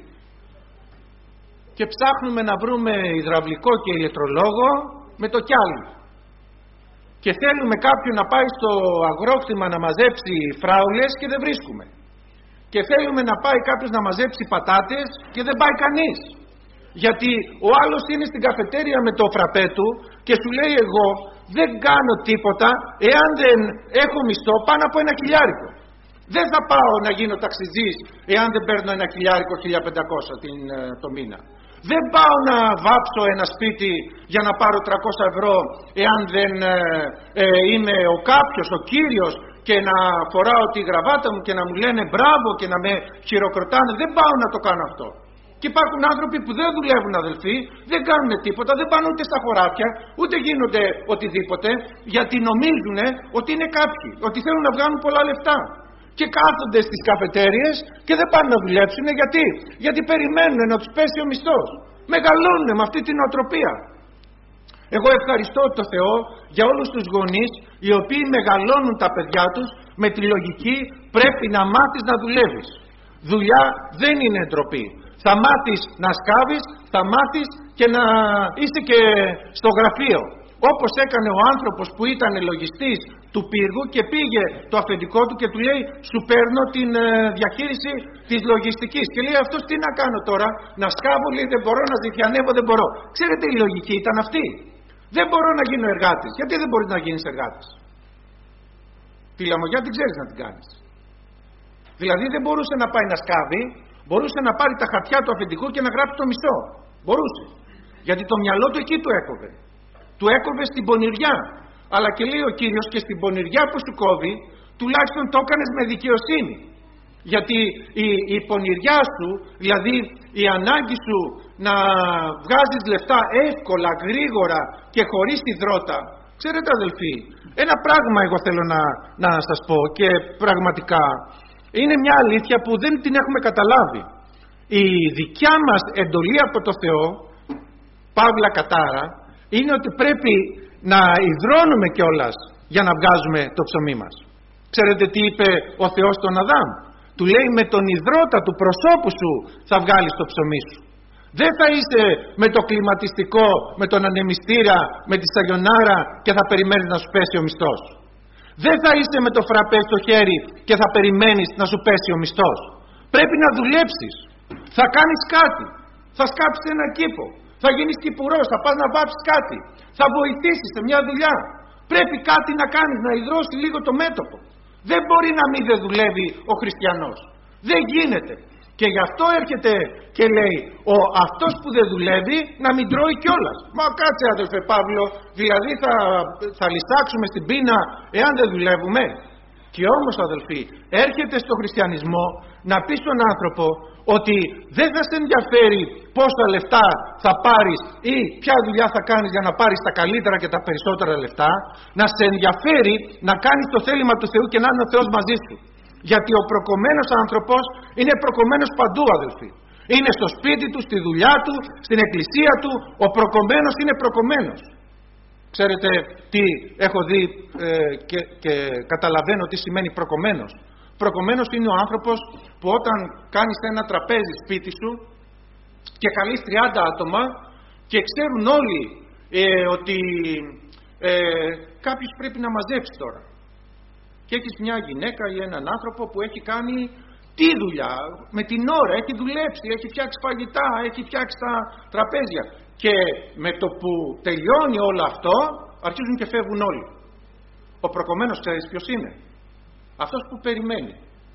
Και ψάχνουμε να βρούμε υδραυλικό και ηλεκτρολόγο με το κιάλι. Και θέλουμε κάποιον να πάει στο αγρόκτημα να μαζέψει φράουλες και δεν βρίσκουμε. Και θέλουμε να πάει κάποιος να μαζέψει πατάτες και δεν πάει κανείς. Γιατί ο άλλος είναι στην καφετέρια με το φραπέ του και σου λέει, εγώ δεν κάνω τίποτα εάν δεν έχω μισθό πάνω από ένα χιλιάρικο. Δεν θα πάω να γίνω ταξιτζής εάν δεν παίρνω ένα χιλιάρικο, χίλια πεντακόσια την, το μήνα. Δεν πάω να βάψω ένα σπίτι για να πάρω τριακόσια ευρώ εάν δεν ε, ε, είμαι ο κάποιος, ο κύριος, και να φοράω τη γραβάτα μου και να μου λένε μπράβο και να με χειροκροτάνε. Δεν πάω να το κάνω αυτό. Και υπάρχουν άνθρωποι που δεν δουλεύουν, αδελφοί, δεν κάνουν τίποτα, δεν πάνε ούτε στα χωράφια, ούτε γίνονται οτιδήποτε, γιατί νομίζουν ότι είναι κάποιοι, ότι θέλουν να βγάλουν πολλά λεφτά. Και κάθονται στις καφετέριες και δεν πάνε να δουλέψουν. Γιατί? Γιατί περιμένουν να τους πέσει ο μισθός. Μεγαλώνουν με αυτή την νοοτροπία. Εγώ ευχαριστώ τον Θεό για όλους τους γονείς οι οποίοι μεγαλώνουν τα παιδιά τους με τη λογική, πρέπει να μάθεις να δουλεύεις. Δουλειά δεν είναι ντροπή. Θα μάθεις να σκάβεις, θα μάθεις και να είσαι και στο γραφείο. Όπως έκανε ο άνθρωπος που ήταν λογιστής του πύργου και πήγε το αφεντικό του και του λέει, σου παίρνω την ε, διαχείριση της λογιστικής. Και λέει, αυτός τι να κάνω τώρα? Να σκάβω, λέει, δεν μπορώ, να ζητιανεύω, δεν μπορώ. Ξέρετε, η λογική ήταν αυτή. Δεν μπορώ να γίνω εργάτης. Γιατί δεν μπορείς να γίνεις εργάτης? Τη λαμογιά την ξέρεις να την κάνεις. Δηλαδή δεν μπορούσε να πάει να σκάβει, μπορούσε να πάρει τα χαρτιά του αφεντικού και να γράψει το μισθό. Μπορούσε. Γιατί το μυαλό του εκεί του έκοβε. Του έκοβε στην πονηριά. Αλλά και λέει ο Κύριος, και στην πονηριά που σου κόβει, τουλάχιστον το έκανες με δικαιοσύνη. Γιατί η, η πονηριά σου, δηλαδή η ανάγκη σου να βγάζεις λεφτά εύκολα, γρήγορα και χωρίς υδρότα. Ξέρετε αδελφοί, ένα πράγμα εγώ θέλω να, να σας πω, και πραγματικά είναι μια αλήθεια που δεν την έχουμε καταλάβει. Η δικιά μας εντολή από το Θεό, παύλα κατάρα, είναι ότι πρέπει να υδρώνουμε κιόλας για να βγάζουμε το ψωμί μας. Ξέρετε τι είπε ο Θεός στον Αδάμ? Του λέει, με τον υδρότα του προσώπου σου θα βγάλεις το ψωμί σου. Δεν θα είσαι με το κλιματιστικό, με τον ανεμιστήρα, με τη σαγιονάρα και θα περιμένεις να σου πέσει ο μισθός. Δεν θα είσαι με το φραπέ στο χέρι και θα περιμένεις να σου πέσει ο μισθός. Πρέπει να δουλέψεις. Θα κάνεις κάτι. Θα σκάψεις ένα κήπο. Θα γίνεις κυπουρός. Θα πας να βάψεις κάτι. Θα βοηθήσεις σε μια δουλειά. Πρέπει κάτι να κάνεις, να υδρώσει λίγο το μέτωπο. Δεν μπορεί να μην δεν δουλεύει ο χριστιανός. Δεν γίνεται. Και γι' αυτό έρχεται και λέει, ο αυτός που δεν δουλεύει να μην τρώει κιόλας. Μα κάτσε αδελφέ Παύλο, δηλαδή θα, θα λυσάξουμε στην πείνα εάν δεν δουλεύουμε? Και όμως αδελφοί, έρχεται στο χριστιανισμό να πει στον άνθρωπο ότι δεν θα σε ενδιαφέρει πόσα λεφτά θα πάρεις ή ποια δουλειά θα κάνεις για να πάρεις τα καλύτερα και τα περισσότερα λεφτά. Να σε ενδιαφέρει να κάνεις το θέλημα του Θεού και να είναι ο Θεός μαζί σου. Γιατί ο προκομμένος άνθρωπος είναι προκομμένος παντού αδελφοί. Είναι στο σπίτι του, στη δουλειά του, στην εκκλησία του. Ο προκομμένος είναι προκομμένος. Ξέρετε τι έχω δει ε, και, και καταλαβαίνω τι σημαίνει προκομμένος. Προκομμένος είναι ο άνθρωπος που όταν κάνεις ένα τραπέζι σπίτι σου και καλείς τριάντα άτομα και ξέρουν όλοι ε, ότι ε, κάποιος πρέπει να μαζέψει τώρα. Και έχεις μια γυναίκα ή έναν άνθρωπο που έχει κάνει τι δουλειά, με την ώρα, έχει δουλέψει, έχει φτιάξει φαγητά, έχει φτιάξει τα τραπέζια. Και με το που τελειώνει όλο αυτό, αρχίζουν και φεύγουν όλοι. Ο προκομμένος ξέρεις ποιος είναι? Αυτός που περιμένει.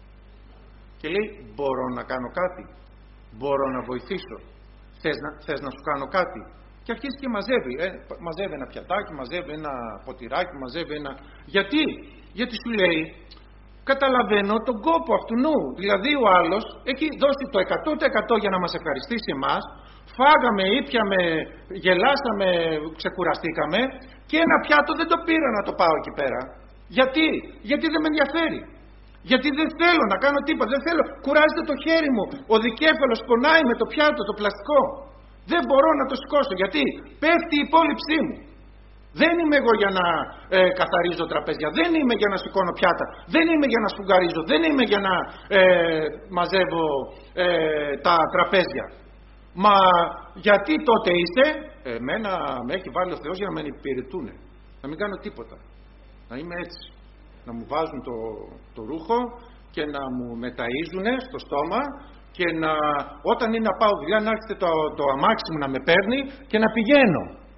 Και λέει, μπορώ να κάνω κάτι, μπορώ να βοηθήσω, θες να, θες να σου κάνω κάτι? Και αρχίζει και μαζεύει, ε, μαζεύει ένα πιατάκι, μαζεύει ένα ποτηράκι, μαζεύει ένα... Γιατί? Γιατί σου λέει, καταλαβαίνω τον κόπο αυτού νου. Δηλαδή ο άλλος έχει δώσει το εκατό τοις εκατό για να μας ευχαριστήσει εμάς. Φάγαμε, ήπιαμε, γελάσαμε, ξεκουραστήκαμε και ένα πιάτο δεν το πήρα να το πάω εκεί πέρα. Γιατί? Γιατί δεν με ενδιαφέρει. Γιατί δεν θέλω να κάνω τίποτα. Δεν θέλω. Κουράζεται το χέρι μου. Ο δικέφαλος πονάει με το πιάτο, το πλαστικό. Δεν μπορώ να το σηκώσω. Γιατί? Πέφτει η υπόλοιψή μου. Δεν είμαι εγώ για να ε, καθαρίζω τραπέζια. Δεν είμαι για να σηκώνω πιάτα. Δεν είμαι για να σφουγγαρίζω. Δεν είμαι για να ε, μαζεύω ε, τα τραπέζια. Μα γιατί τότε είσαι? Εμένα με έχει βάλει ο Θεός για να με υπηρετούν. Να μην κάνω τίποτα. Να είμαι έτσι. Να μου βάζουν το, το ρούχο και να μου μεταΐζουν στο στόμα και να, όταν είναι να πάω δουλειά, να έρχεται το, το αμάξι μου να με παίρνει και να πηγαίνω.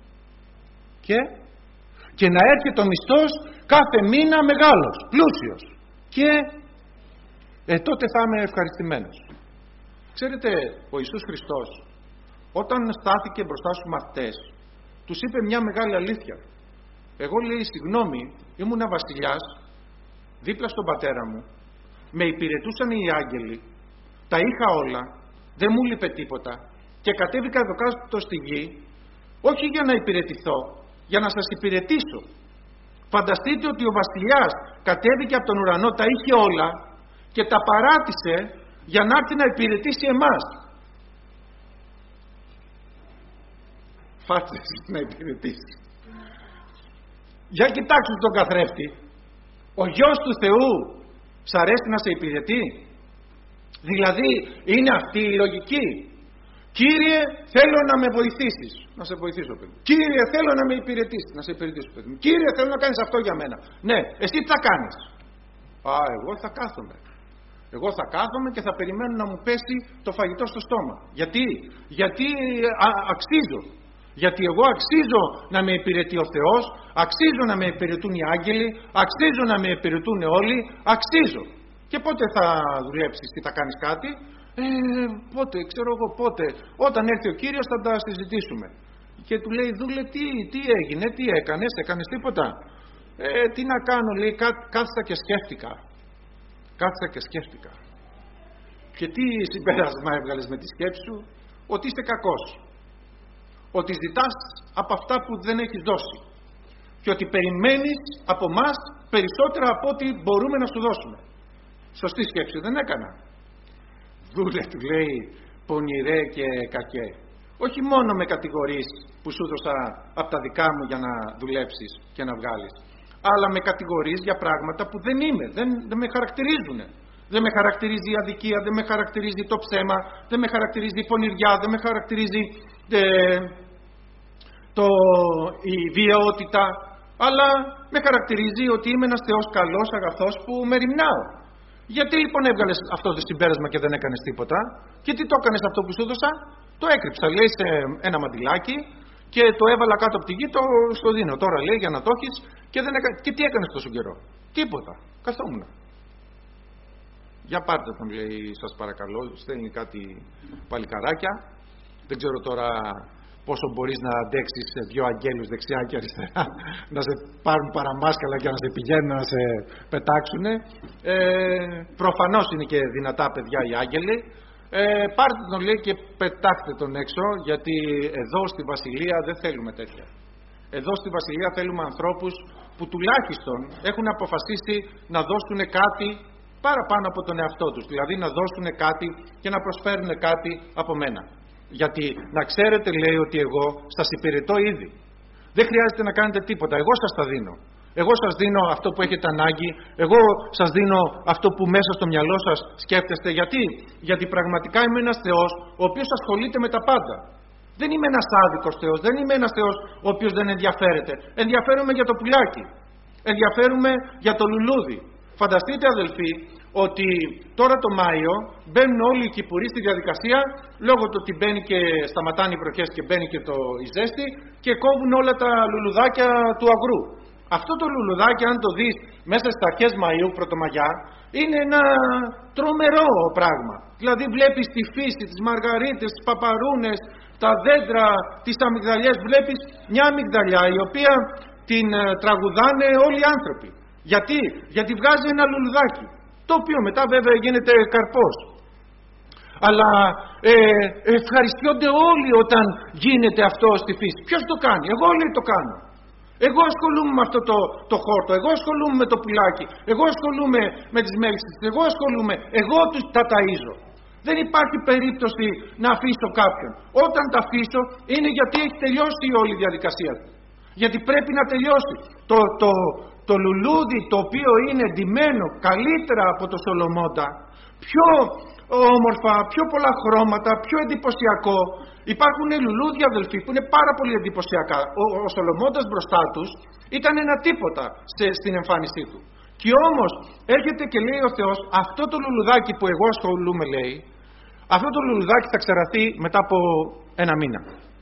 Και, και να έρχεται ο μισθός κάθε μήνα μεγάλος, πλούσιος. Και ε, τότε θα είμαι ευχαριστημένος. Ξέρετε, ο Ιησούς Χριστός, όταν στάθηκε μπροστά στους μαθητές, τους είπε μια μεγάλη αλήθεια. Εγώ, λέει, συγγνώμη, ήμουν βασιλιάς, δίπλα στον πατέρα μου, με υπηρετούσαν οι άγγελοι, τα είχα όλα, δεν μου λείπε τίποτα και κατέβηκα εδώ κάτω στη γη, όχι για να υπηρετηθώ, για να σας υπηρετήσω. Φανταστείτε ότι ο βασιλιάς κατέβηκε από τον ουρανό, τα είχε όλα και τα παράτησε για να έρθει να υπηρετήσει εμάς. Φάτσε να υπηρετήσει. Για κοιτάξτε τον καθρέφτη. Ο γιος του Θεού σ' αρέσει να σε υπηρετεί? Δηλαδή είναι αυτή η λογική? Κύριε, θέλω να με βοηθήσεις. Να σε βοηθήσω, παιδί μου. Κύριε, θέλω να με υπηρετήσεις. Να σε υπηρετήσω, παιδί μου. Κύριε, θέλω να κάνεις αυτό για μένα. Ναι, εσύ τι θα κάνεις? Α, εγώ θα κάθομαι. Εγώ θα κάθομαι και θα περιμένω να μου πέσει το φαγητό στο στόμα. Γιατί? Γιατί α, αξίζω. Γιατί εγώ αξίζω να με υπηρετεί ο Θεός, αξίζω να με υπηρετούν οι άγγελοι, αξίζω να με υπηρετούν όλοι, αξίζω. Και πότε θα δουλέψεις και θα κάνεις κάτι? Ε, πότε, ξέρω εγώ πότε. Όταν έρθει ο Κύριος θα τα συζητήσουμε. και του λέει, δούλε, τι, τι έγινε, τι έκανες, έκανες τίποτα? Ε, τι να κάνω, λέει, κά, κάθισα και σκέφτηκα. Κάθισα και σκέφτηκα. Και τι συμπέρασμα έβγαλες με τη σκέψη σου? Ότι είσαι κακός. Ότι ζητάς από αυτά που δεν έχεις δώσει. Και ότι περιμένεις από μας περισσότερα από ό,τι μπορούμε να σου δώσουμε. Σωστή σκέψη δεν έκανα? Δούλε, του λέει, πονηρέ και κακέ. Όχι μόνο με κατηγορείς που σου δώσα από τα δικά μου για να δουλέψεις και να βγάλεις, αλλά με κατηγορείς για πράγματα που δεν είμαι, δεν, δεν με χαρακτηρίζουν. Δεν με χαρακτηρίζει η αδικία, δεν με χαρακτηρίζει το ψέμα, δεν με χαρακτηρίζει η πονηριά, δεν με χαρακτηρίζει ε, το, η βιαιότητα, αλλά με χαρακτηρίζει ότι είμαι ένας Θεός καλός, αγαθός, που μεριμνάω. Γιατί λοιπόν έβγαλες αυτό το συμπέρασμα και δεν έκανες τίποτα? Και τι το έκανες αυτό που σου έδωσα? Το έκρυψα, λέει, σε ένα μαντιλάκι και το έβαλα κάτω από τη γη, το στο δίνω τώρα, λέει, για να το έχεις. Και, δεν έκα... και τι έκανες τόσο καιρό? Τίποτα, καθόμουν. Για πάρτε τον, λέει, σας παρακαλώ, στέλνει κάτι παλικαράκια. Δεν ξέρω τώρα πόσο μπορείς να αντέξεις δύο αγγέλους δεξιά και αριστερά να σε πάρουν παραμάσκαλα και να σε πηγαίνουν να σε πετάξουνε. Ε, προφανώς είναι και δυνατά παιδιά οι άγγελοι. Ε, πάρτε τον, λέει, και πετάχτε τον έξω, γιατί εδώ στη Βασιλεία δεν θέλουμε τέτοια. Εδώ στη Βασιλεία θέλουμε ανθρώπους που τουλάχιστον έχουν αποφασίσει να δώσουν κάτι παραπάνω από τον εαυτό τους. Δηλαδή να δώσουν κάτι και να προσφέρουν κάτι από μένα. Γιατί να ξέρετε, λέει, ότι εγώ σας υπηρετώ ήδη. Δεν χρειάζεται να κάνετε τίποτα. Εγώ σας τα δίνω. Εγώ σας δίνω αυτό που έχετε ανάγκη. Εγώ σας δίνω αυτό που μέσα στο μυαλό σας σκέφτεστε. Γιατί? Γιατί πραγματικά είμαι ένας Θεός ο οποίος ασχολείται με τα πάντα. Δεν είμαι ένας άδικος Θεός. Δεν είμαι ένας Θεός ο οποίος δεν ενδιαφέρεται. Ενδιαφέρομαι για το πουλάκι. Ενδιαφέρομαι για το λουλούδι. Φανταστείτε, αδελφοί, ότι τώρα το Μάιο μπαίνουν όλοι οι κυπουροί στη διαδικασία, λόγω του ότι μπαίνει και σταματάνε οι βροχές και μπαίνει και το, η ζέστη, και κόβουν όλα τα λουλουδάκια του αγρού. Αυτό το λουλουδάκι, αν το δεις μέσα στις αρχές Μαΐου, Πρωτομαγιά, είναι ένα τρομερό πράγμα. Δηλαδή βλέπεις τη φύση, τις μαργαρίτες, τις παπαρούνες, τα δέντρα, τις αμυγδαλιές. Βλέπεις μια αμυγδαλιά η οποία την ε, τραγουδάνε όλοι οι άνθρωποι. Γιατί? Γιατί βγάζει ένα λουλουδάκι, το οποίο μετά βέβαια γίνεται καρπός. Αλλά ε, ευχαριστιόνται όλοι όταν γίνεται αυτό στη φύση. Ποιος το κάνει? Εγώ, λέει, το κάνω. Εγώ ασχολούμαι με αυτό το, το χόρτο. Εγώ ασχολούμαι με το πουλάκι. Εγώ ασχολούμαι με τις μέλισσες. Εγώ ασχολούμαι. Εγώ τους τα ταΐζω. Δεν υπάρχει περίπτωση να αφήσω κάποιον. Όταν τα αφήσω είναι γιατί έχει τελειώσει η όλη διαδικασία του. Γιατί πρέπει να τελειώσει. Το, το, το λουλούδι, το οποίο είναι ντυμένο καλύτερα από το Σολομώντα, πιο όμορφα, πιο πολλά χρώματα, πιο εντυπωσιακό. Υπάρχουν λουλούδια, αδελφοί, που είναι πάρα πολύ εντυπωσιακά. Ο, ο Σολομώντας μπροστά τους ήταν ένα τίποτα σε, στην εμφάνισή του. Και όμως έρχεται και λέει ο Θεός, αυτό το λουλουδάκι που εγώ ασχολούμαι, λέει, αυτό το λουλουδάκι θα ξεραθεί μετά από ένα μήνα.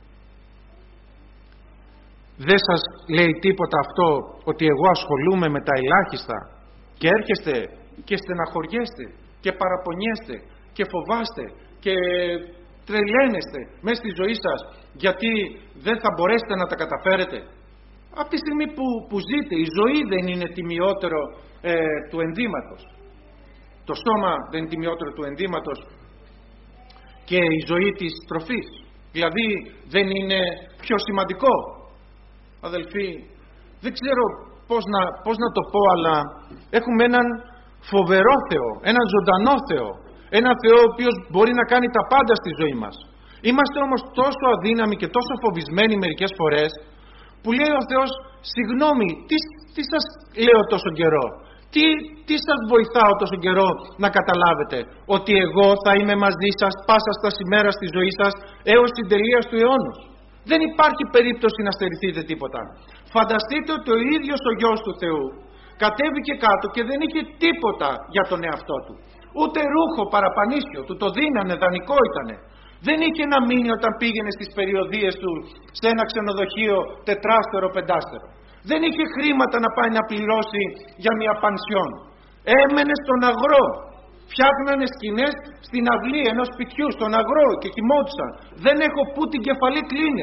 Δεν σας λέει τίποτα αυτό, ότι εγώ ασχολούμαι με τα ελάχιστα, και έρχεστε και στεναχωριέστε και παραπονιέστε και φοβάστε και τρελαίνεστε μέσα στη ζωή σας γιατί δεν θα μπορέσετε να τα καταφέρετε? Από τη στιγμή που, που ζείτε, η ζωή δεν είναι τιμιότερο ε, του ενδύματος. Το σώμα δεν είναι τιμιότερο του ενδύματος και η ζωή της τροφής. Δηλαδή δεν είναι πιο σημαντικό? Αδελφοί, δεν ξέρω πώς να, πώς να το πω, αλλά έχουμε έναν φοβερό Θεό, έναν ζωντανό Θεό, έναν Θεό ο οποίος μπορεί να κάνει τα πάντα στη ζωή μας. Είμαστε όμως τόσο αδύναμοι και τόσο φοβισμένοι μερικές φορές, που λέει ο Θεός, συγγνώμη, τι, τι σας λέω τόσο καιρό, τι, τι σας βοηθάω τόσο καιρό να καταλάβετε ότι εγώ θα είμαι μαζί σας πάσα στα ημέρα στη ζωή σας έως την τελεία του αιώνος. Δεν υπάρχει περίπτωση να στερηθείτε τίποτα. Φανταστείτε ότι ο ίδιος ο Γιος του Θεού κατέβηκε κάτω και δεν είχε τίποτα για τον εαυτό του. Ούτε ρούχο παραπανίσιο, του το δίνανε, δανεικό ήτανε. Δεν είχε να μείνει όταν πήγαινε στις περιοδίες του σε ένα ξενοδοχείο τετράστερο, πεντάστερο. Δεν είχε χρήματα να πάει να πληρώσει για μια πανσιόν. Έμενε στον αγρό. Φτιάχνανε σκηνές στην αυλή ενός σπιτιού, στον αγρό, και κοιμόντουσαν. Δεν έχω που την κεφαλή κλείνε.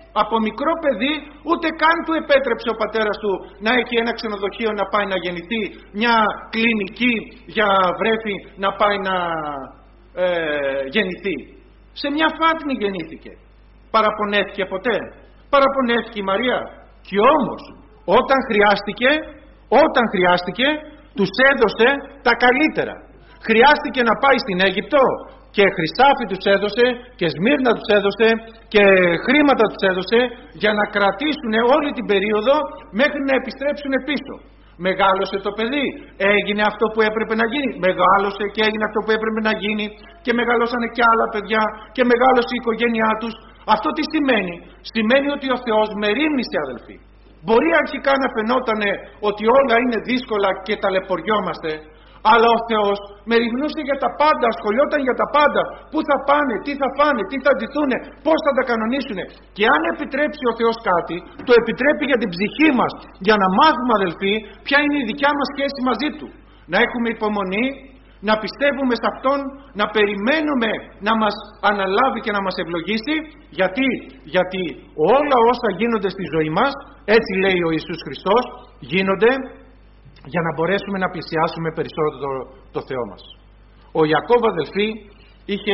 Από μικρό παιδί ούτε καν του επέτρεψε ο πατέρας του να έχει ένα ξενοδοχείο να πάει να γεννηθεί, μια κλινική για βρέφη να πάει να ε, γεννηθεί. Σε μια φάτνη γεννήθηκε. Παραπονέθηκε ποτέ? Παραπονέθηκε η Μαρία? Και όμως όταν χρειάστηκε, όταν χρειάστηκε τους έδωσε τα καλύτερα. Χρειάστηκε να πάει στην Αίγυπτο και χρυσάφι τους έδωσε και Σμύρνα τους έδωσε και χρήματα τους έδωσε για να κρατήσουν όλη την περίοδο μέχρι να επιστρέψουν πίσω. Μεγάλωσε το παιδί, έγινε αυτό που έπρεπε να γίνει. Μεγάλωσε και έγινε αυτό που έπρεπε να γίνει και μεγαλώσανε και άλλα παιδιά και μεγάλωσε η οικογένειά τους. Αυτό τι σημαίνει? Σημαίνει ότι ο Θεός μερίμνησε, αδελφοί. Μπορεί αρχικά να φαινόταν ότι όλα είναι δύσκολα και ταλαιπωριόμαστε, αλλά ο Θεός μεριμνούσε για τα πάντα, ασχολιόταν για τα πάντα. Πού θα πάνε, τι θα φάνε, τι θα ντυθούνε, πώς θα τα κανονίσουνε. Και αν επιτρέψει ο Θεός κάτι, το επιτρέπει για την ψυχή μας, για να μάθουμε, αδελφοί, ποια είναι η δικιά μας σχέση μαζί Του. Να έχουμε υπομονή, να πιστεύουμε σε Αυτόν, να περιμένουμε να μας αναλάβει και να μας ευλογήσει. Γιατί, γιατί όλα όσα γίνονται στη ζωή μας, έτσι λέει ο Ιησούς Χριστός, γίνονται για να μπορέσουμε να πλησιάσουμε περισσότερο το Θεό μας. Ο Ιακώβ, αδελφοί, είχε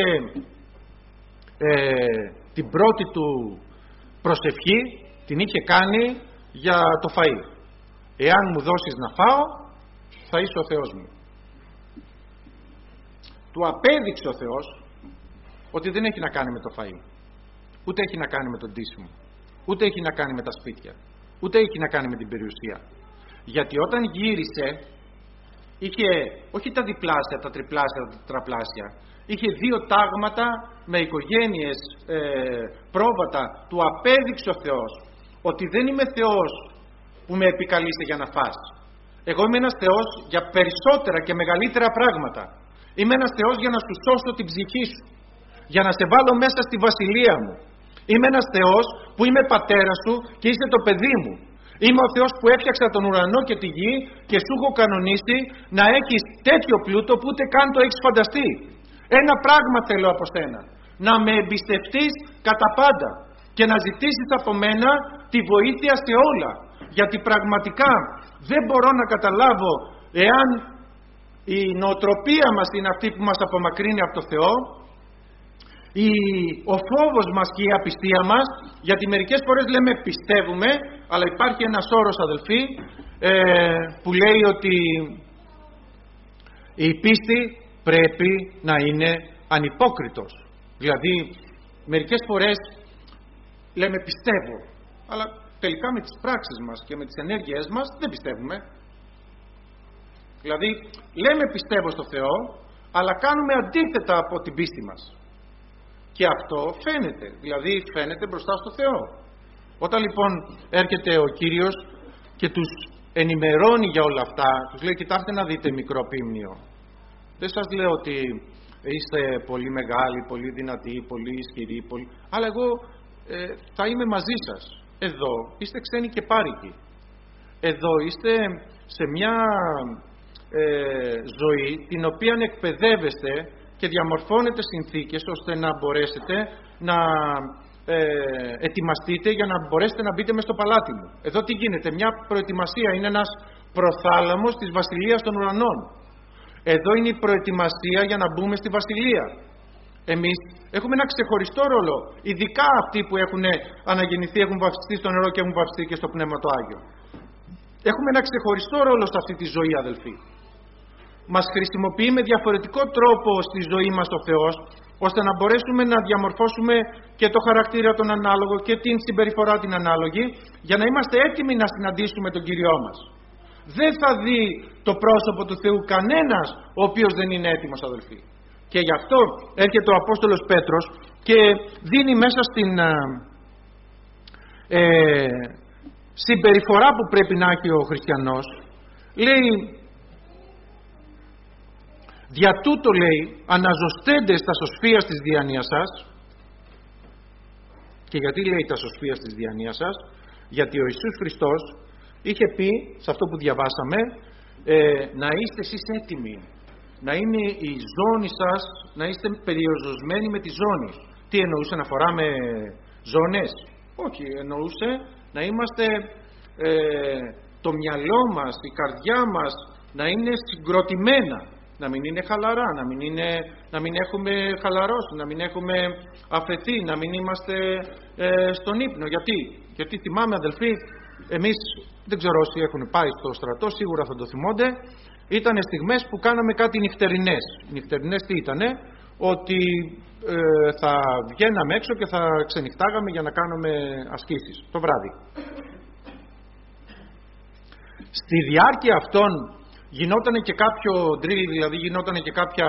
ε, την πρώτη του προσευχή, την είχε κάνει για το φαΐ. Εάν μου δώσεις να φάω, θα είσαι ο Θεός μου. Του απέδειξε ο Θεός ότι δεν έχει να κάνει με το φαΐ, ούτε έχει να κάνει με τον ντύσιμο, ούτε έχει να κάνει με τα σπίτια, ούτε έχει να κάνει με την περιουσία. Γιατί όταν γύρισε, είχε όχι τα διπλάσια, τα τριπλάσια, τα τετραπλάσια, είχε δύο τάγματα με οικογένειες, ε, πρόβατα. Του απέδειξε ο Θεός ότι δεν είμαι Θεός που με επικαλείσαι για να φας. Εγώ είμαι ένας Θεός για περισσότερα και μεγαλύτερα πράγματα. Είμαι ένας Θεός για να σου σώσω την ψυχή σου, για να σε βάλω μέσα στη βασιλεία μου. Είμαι ένας Θεός που είμαι πατέρας σου και είσαι το παιδί μου. Είμαι ο Θεός που έφτιαξα τον ουρανό και τη γη και σου έχω κανονίσει να έχεις τέτοιο πλούτο που ούτε καν το έχεις φανταστεί. Ένα πράγμα θέλω από σένα, να με εμπιστευτείς κατά πάντα και να ζητήσεις από μένα τη βοήθεια σε όλα. Γιατί πραγματικά δεν μπορώ να καταλάβω, εάν η νοοτροπία μας είναι αυτή που μας απομακρύνει από το Θεό, η, ο φόβος μας και η απιστία μας, γιατί μερικές φορές λέμε πιστεύουμε, αλλά υπάρχει ένας όρος, αδελφοί, ε, που λέει ότι η πίστη πρέπει να είναι ανυπόκριτος. Δηλαδή μερικές φορές λέμε πιστεύω, αλλά τελικά με τις πράξεις μας και με τις ενέργειές μας δεν πιστεύουμε. Δηλαδή λέμε πιστεύω στο Θεό, αλλά κάνουμε αντίθετα από την πίστη μας. Και αυτό φαίνεται, δηλαδή φαίνεται μπροστά στο Θεό. Όταν λοιπόν έρχεται ο Κύριος και τους ενημερώνει για όλα αυτά, τους λέει κοιτάξτε να δείτε μικρό πίμνιο. Δεν σας λέω ότι είστε πολύ μεγάλοι, πολύ δυνατοί, πολύ ισχυροί, πολύ... αλλά εγώ ε, θα είμαι μαζί σας. Εδώ είστε ξένοι και πάρικοι. Εδώ είστε σε μια ε, ζωή την οποία εκπαιδεύεστε και διαμορφώνετε συνθήκες ώστε να μπορέσετε να ε, ετοιμαστείτε για να μπορέσετε να μπείτε μες στο παλάτι μου. Εδώ τι γίνεται? Μια προετοιμασία, είναι ένας προθάλαμος της βασιλείας των ουρανών. Εδώ είναι η προετοιμασία για να μπούμε στη βασιλεία. Εμείς έχουμε ένα ξεχωριστό ρόλο, ειδικά αυτοί που έχουν αναγεννηθεί, έχουν βαφτιστεί στο νερό και έχουν βαφτιστεί και στο Πνεύμα το Άγιο. Έχουμε ένα ξεχωριστό ρόλο σε αυτή τη ζωή, αδελφοί. Μας χρησιμοποιεί με διαφορετικό τρόπο στη ζωή μας ο Θεός, ώστε να μπορέσουμε να διαμορφώσουμε και το χαρακτήρα τον ανάλογο και την συμπεριφορά την ανάλογη, για να είμαστε έτοιμοι να συναντήσουμε τον Κύριό μας. Δεν θα δει το πρόσωπο του Θεού κανένας ο οποίος δεν είναι έτοιμος, αδελφοί. Και γι' αυτό έρχεται ο Απόστολος Πέτρος και δίνει μέσα στην ε, συμπεριφορά που πρέπει να έχει ο χριστιανός, λέει, δια τούτο λέει αναζωστέντες τα σωσφίας της διανοίας σας. Και γιατί λέει τα σωσφίας της διανοίας σας? Γιατί ο Ιησούς Χριστός είχε πει σε αυτό που διαβάσαμε, ε, να είστε εσείς έτοιμοι, να είναι η ζώνη σας, να είστε περιορισμένοι με τη ζώνη. Τι εννοούσε, να φοράμε ζώνες? Όχι, εννοούσε να είμαστε ε, το μυαλό μας, η καρδιά μας να είναι συγκροτημένα, να μην είναι χαλαρά, να μην, είναι, να μην έχουμε χαλαρώσει, να μην έχουμε αφαιθεί, να μην είμαστε ε, στον ύπνο. Γιατί? Γιατί θυμάμαι, αδελφοί, εμείς, δεν ξέρω όσοι έχουν πάει στο στρατό, σίγουρα θα το θυμώνται, ήταν στιγμές που κάναμε κάτι νυχτερινές. Νυχτερινές τι ήτανε? Ότι ε, θα βγαίναμε έξω και θα ξενυχτάγαμε για να κάνουμε ασκήσεις το βράδυ. Στη διάρκεια αυτών γινότανε και κάποιο drill, δηλαδή γινότανε και κάποια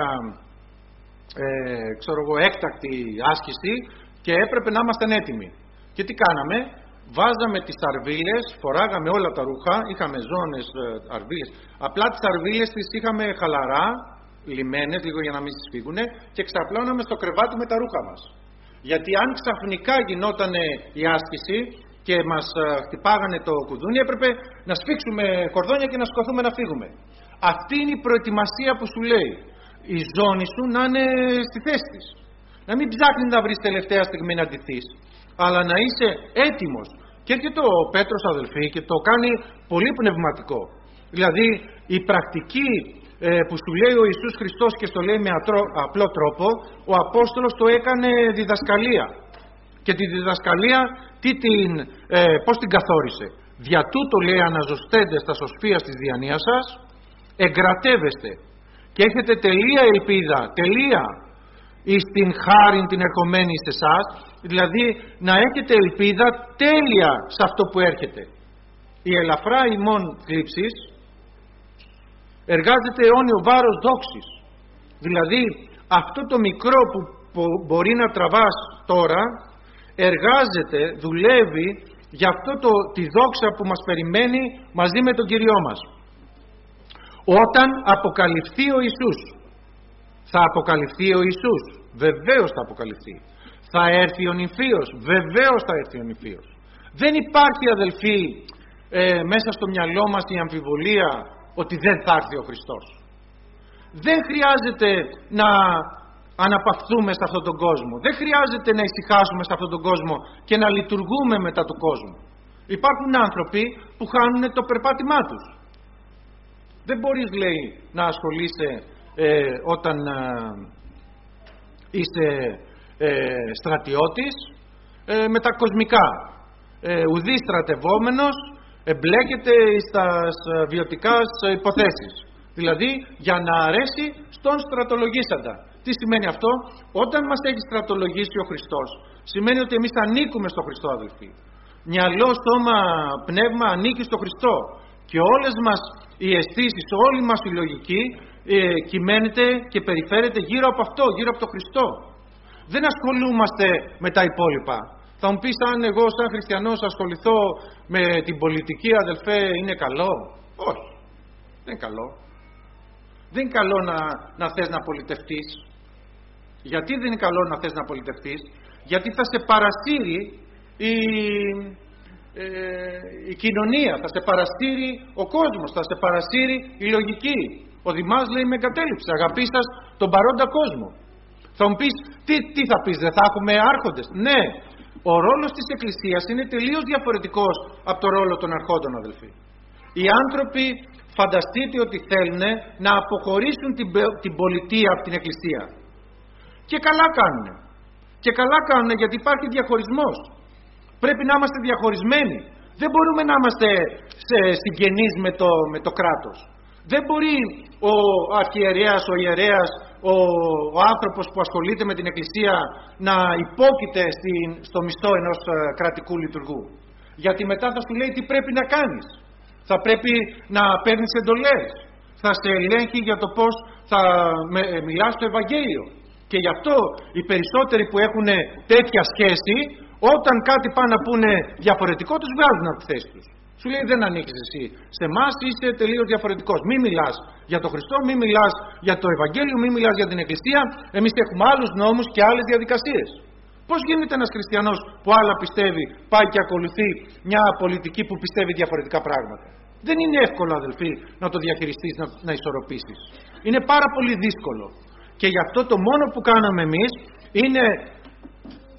ε, ξέρω εγώ, έκτακτη άσκηση και έπρεπε να ήμασταν έτοιμοι. Και τι κάναμε? Βάζαμε τις αρβίλες, φοράγαμε όλα τα ρούχα, είχαμε ζώνες, αρβίλες. Απλά τις αρβίλες τις είχαμε χαλαρά, λιμένες, λίγο για να μην συσφίγουνε, και ξαπλώναμε στο κρεβάτι με τα ρούχα μας. Γιατί αν ξαφνικά γινότανε η άσκηση και μας χτυπάγανε το κουδούνι, έπρεπε να σφίξουμε κορδόνια και να σκοθούμε να φύγουμε. Αυτή είναι η προετοιμασία που σου λέει. Η ζώνη σου να είναι στη θέση της. Να μην ψάχνεις να βρεις τελευταία στιγμή να ντυθείς, αλλά να είσαι έτοιμος. Και έρχεται ο Πέτρος, αδελφοί, και το κάνει πολύ πνευματικό. Δηλαδή η πρακτική ε, που σου λέει ο Ιησούς Χριστός και στο λέει με ατρό, απλό τρόπο, ο Απόστολος το έκανε διδασκαλία. Και τη διδασκαλία τι την, ε, πώς την καθόρισε? Δια τούτο λέει αναζωστέντες τα σωσφίας της διανοίας σας, εγκρατεύεστε και έχετε τελεία ελπίδα, τελεία εις την χάριν την ερχομένη σε εσάς, δηλαδή να έχετε ελπίδα τέλεια σε αυτό που έρχεται. Η ελαφρά ημών θλίψης εργάζεται αιώνιο βάρος δόξης. Δηλαδή αυτό το μικρό που, που μπορεί να τραβάς τώρα εργάζεται, δουλεύει για αυτό το, τη δόξα που μας περιμένει μαζί με τον Κυριό μας. Όταν αποκαλυφθεί ο Ιησούς, θα αποκαλυφθεί ο Ιησούς, βεβαίως θα αποκαλυφθεί. Θα έρθει ο νηφίος, βεβαίως θα έρθει ο νηφίος. Δεν υπάρχει, αδελφοί, ε, μέσα στο μυαλό μας η αμφιβολία ότι δεν θα έρθει ο Χριστός. Δεν χρειάζεται να αναπαυθούμε σε αυτόν τον κόσμο. Δεν χρειάζεται να ησυχάσουμε σε αυτόν τον κόσμο και να λειτουργούμε μετά τον κόσμο. Υπάρχουν άνθρωποι που χάνουν το περπάτημά τους. Δεν μπορείς, λέει, να ασχολείσαι ε, όταν ε, είσαι ε, στρατιώτης ε, με τα κοσμικά. Ε, ουδή στρατευόμενος εμπλέκεται στα βιωτικά υποθέσεις. Δηλαδή για να αρέσει στον στρατολογήσαντα. Τι σημαίνει αυτό? Όταν μας έχει στρατολογήσει ο Χριστός, σημαίνει ότι εμείς ανήκουμε στο Χριστό, αδελφοί. Μυαλό, στόμα, πνεύμα ανήκει στο Χριστό. Και όλες μας οι αισθήσεις, όλη μας η λογική ε, κυμαίνεται και περιφέρεται γύρω από αυτό, γύρω από το Χριστό. Δεν ασχολούμαστε με τα υπόλοιπα. Θα μου πεις, αν εγώ σαν χριστιανός ασχοληθώ με την πολιτική, αδελφέ, είναι καλό? Όχι, δεν είναι καλό. Δεν είναι καλό να, να θες να πολιτευτείς. Γιατί δεν είναι καλό να θες να πολιτευτείς? Γιατί θα σε παρασύρει η, ε, η κοινωνία, θα σε παρασύρει ο κόσμος, θα σε παρασύρει η λογική. Ο Δημάς λέει με εγκατέλειψε, αγαπήσας τον παρόντα κόσμο. Θα μου πεις, τι, τι θα πεις, δεν θα έχουμε άρχοντες? Ναι, ο ρόλος της Εκκλησίας είναι τελείως διαφορετικός από το ρόλο των αρχόντων, αδελφοί. Οι άνθρωποι φανταστείτε ότι θέλουν να αποχωρήσουν την, την πολιτεία από την Εκκλησία. Και καλά κάνουν. Και καλά κάνουν, γιατί υπάρχει διαχωρισμός. Πρέπει να είμαστε διαχωρισμένοι. Δεν μπορούμε να είμαστε σε συγγενείς με το, με το κράτος. Δεν μπορεί ο αρχιερέας, ο ιερέας, ο, ο άνθρωπος που ασχολείται με την Εκκλησία να υπόκειται στην, στο μισθό ενός uh, κρατικού λειτουργού. Γιατί μετά θα σου λέει τι πρέπει να κάνεις. Θα πρέπει να παίρνεις εντολές. Θα σε ελέγχει για το πώς θα με, ε, μιλάς στο Ευαγγέλιο. Και γι' αυτό οι περισσότεροι που έχουν τέτοια σχέση, όταν κάτι πάνε να πούνε διαφορετικό, τους βγάζουν από τη θέση τους. Σου λέει δεν ανήκεις εσύ. Σε εμάς είσαι τελείως διαφορετικός. Μη μιλάς για τον Χριστό, μη μιλάς για το Ευαγγέλιο, μη μιλάς για την Εκκλησία. Εμείς έχουμε άλλους νόμους και άλλες διαδικασίες. Πώς γίνεται ένας χριστιανός που άλλα πιστεύει, πάει και ακολουθεί μια πολιτική που πιστεύει διαφορετικά πράγματα? Δεν είναι εύκολο, αδελφοί, να το διαχειριστείς, να, να ισορροπήσεις. Είναι πάρα πολύ δύσκολο. Και γι' αυτό το μόνο που κάναμε εμείς είναι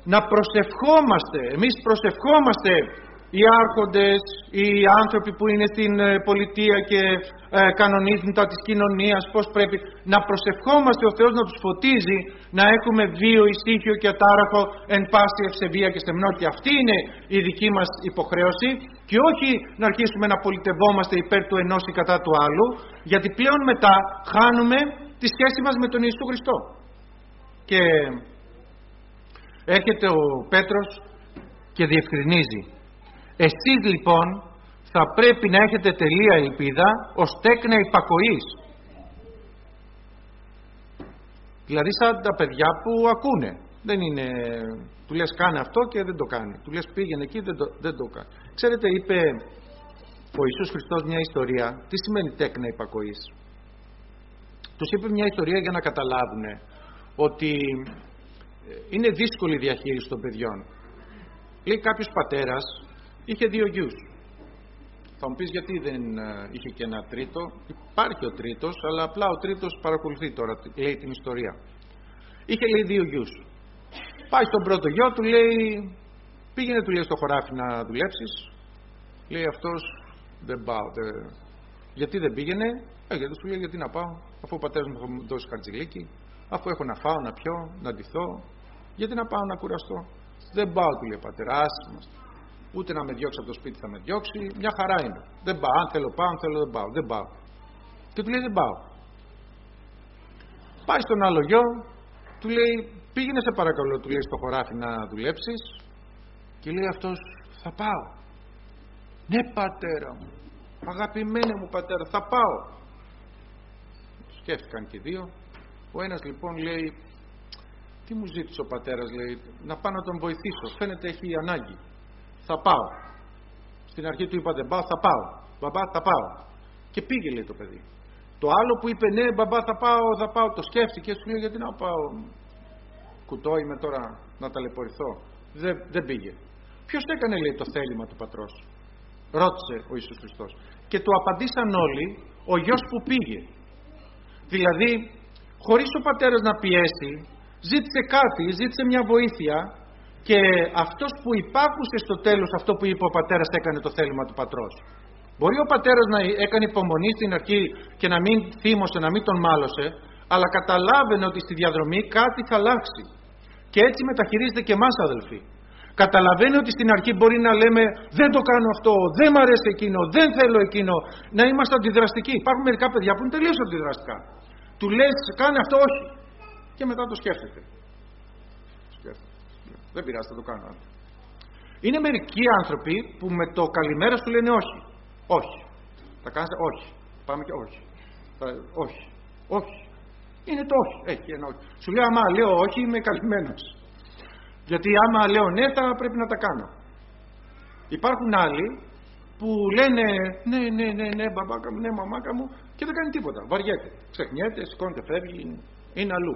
να προσευχόμαστε. Εμείς προσευχόμαστε οι άρχοντες, οι άνθρωποι που είναι στην πολιτεία και ε, κανονίζουν τα της κοινωνίας, πώς πρέπει να προσευχόμαστε ο Θεός να τους φωτίζει, να έχουμε βίο, ησύχιο και ατάραχο εν πάση ευσεβία και στεμνότητα. Αυτή είναι η δική μας υποχρέωση και όχι να αρχίσουμε να πολιτευόμαστε υπέρ του ενός ή κατά του άλλου, γιατί πλέον μετά χάνουμε τη σχέση μας με τον Ιησού Χριστό. Και έρχεται ο Πέτρος και διευκρινίζει: εσείς λοιπόν θα πρέπει να έχετε τελεία ελπίδα ως τέκνα υπακοής. Δηλαδή σαν τα παιδιά που ακούνε. Δεν είναι, του λες κάνε αυτό και δεν το κάνει. Του λες πήγαινε εκεί, δεν το, δεν το κάνει. Ξέρετε, είπε ο Ιησούς Χριστός μια ιστορία. Τι σημαίνει τέκνα υπακοής? Τους είπε μια ιστορία για να καταλάβουν ότι είναι δύσκολη η διαχείριση των παιδιών. Λέει κάποιος πατέρας είχε δύο γιους. Θα μου πεις γιατί δεν είχε και ένα τρίτο? Υπάρχει ο τρίτος, αλλά απλά ο τρίτος παρακολουθεί τώρα, λέει την ιστορία. Είχε, λέει, δύο γιους. Πάει στον πρώτο γιο, του λέει πήγαινε, του λέει, στο χωράφι να δουλέψεις. Λέει αυτός δεν πάω. Δεν... Γιατί δεν πήγαινε? Ε, γιατί του λέει γιατί να πάω, αφού ο πατέρας μου θα μου δώσει χαρτζηλίκι, αφού έχω να φάω, να πιω, να ντυθώ, γιατί να πάω να κουραστώ? Δεν πάω, του λέει, πατέρα, άσε μας. Ούτε να με διώξει από το σπίτι θα με διώξει, μια χαρά είναι. Δεν πάω, αν θέλω πάω, αν θέλω δεν πάω, δεν πάω. Και του λέει δεν πάω. Πάει στον άλλο γιο, του λέει πήγαινε σε παρακαλώ, του λέει, στο χωράφι να δουλέψεις. Και λέει αυτός θα πάω. Ναι πατέρα μου, αγαπημένε μου πατέρα, θα πάω. Σκέφτηκαν και οι δύο. Ο ένας λοιπόν λέει τι μου ζήτησε ο πατέρας, λέει, να πάω να τον βοηθήσω, φαίνεται έχει ανάγκη. Θα πάω. Στην αρχή του είπα δεν πάω, θα πάω. Μπαμπά θα πάω. Και πήγε, λέει, το παιδί. Το άλλο που είπε ναι μπαμπά θα πάω, θα πάω, το σκέφτηκε, σου λέει γιατί να πάω, κουτό είμαι τώρα να ταλαιπωρηθώ. Δεν, δεν πήγε. Ποιος έκανε, λέει, το θέλημα του πατρός? Ρώτησε ο Ιησούς Χριστός. Και του απαντήσαν όλοι ο γιος που πήγε. Δηλαδή χωρίς ο πατέρας να πιέσει, ζήτησε κάτι, ζήτησε μια βοήθεια. Και αυτός που υπάκουσε στο τέλος αυτό που είπε ο πατέρας έκανε το θέλημα του πατρός. Μπορεί ο πατέρας να έκανε υπομονή στην αρχή και να μην θύμωσε, να μην τον μάλωσε, αλλά καταλάβαινε ότι στη διαδρομή κάτι θα αλλάξει. Και έτσι μεταχειρίζεται και εμάς, αδελφοί. Καταλαβαίνει ότι στην αρχή μπορεί να λέμε δεν το κάνω αυτό, δεν μ' αρέσει εκείνο, δεν θέλω εκείνο, να είμαστε αντιδραστικοί. Υπάρχουν μερικά παιδιά που είναι τελείως αντιδραστικά. Του λες κάνε αυτό, όχι. Και μετά το σκέφτεται. Δεν πειράζει, θα το κάνω. Είναι μερικοί άνθρωποι που με το καλημέρα σου λένε όχι. Όχι. Θα κάνεις, όχι. Πάμε και όχι. Θα, όχι. Όχι. Είναι το όχι. Έχει ένα όχι. Σου λέει άμα λέω όχι είμαι καλυμμένος. Γιατί άμα λέω ναι θα πρέπει να τα κάνω. Υπάρχουν άλλοι που λένε ναι, ναι, ναι, ναι, μπαμπάκα μου, ναι, μαμάκα μου και δεν κάνει τίποτα. Βαριέται. Ξεχνιέται, σηκώνεται, φεύγει, είναι αλλού.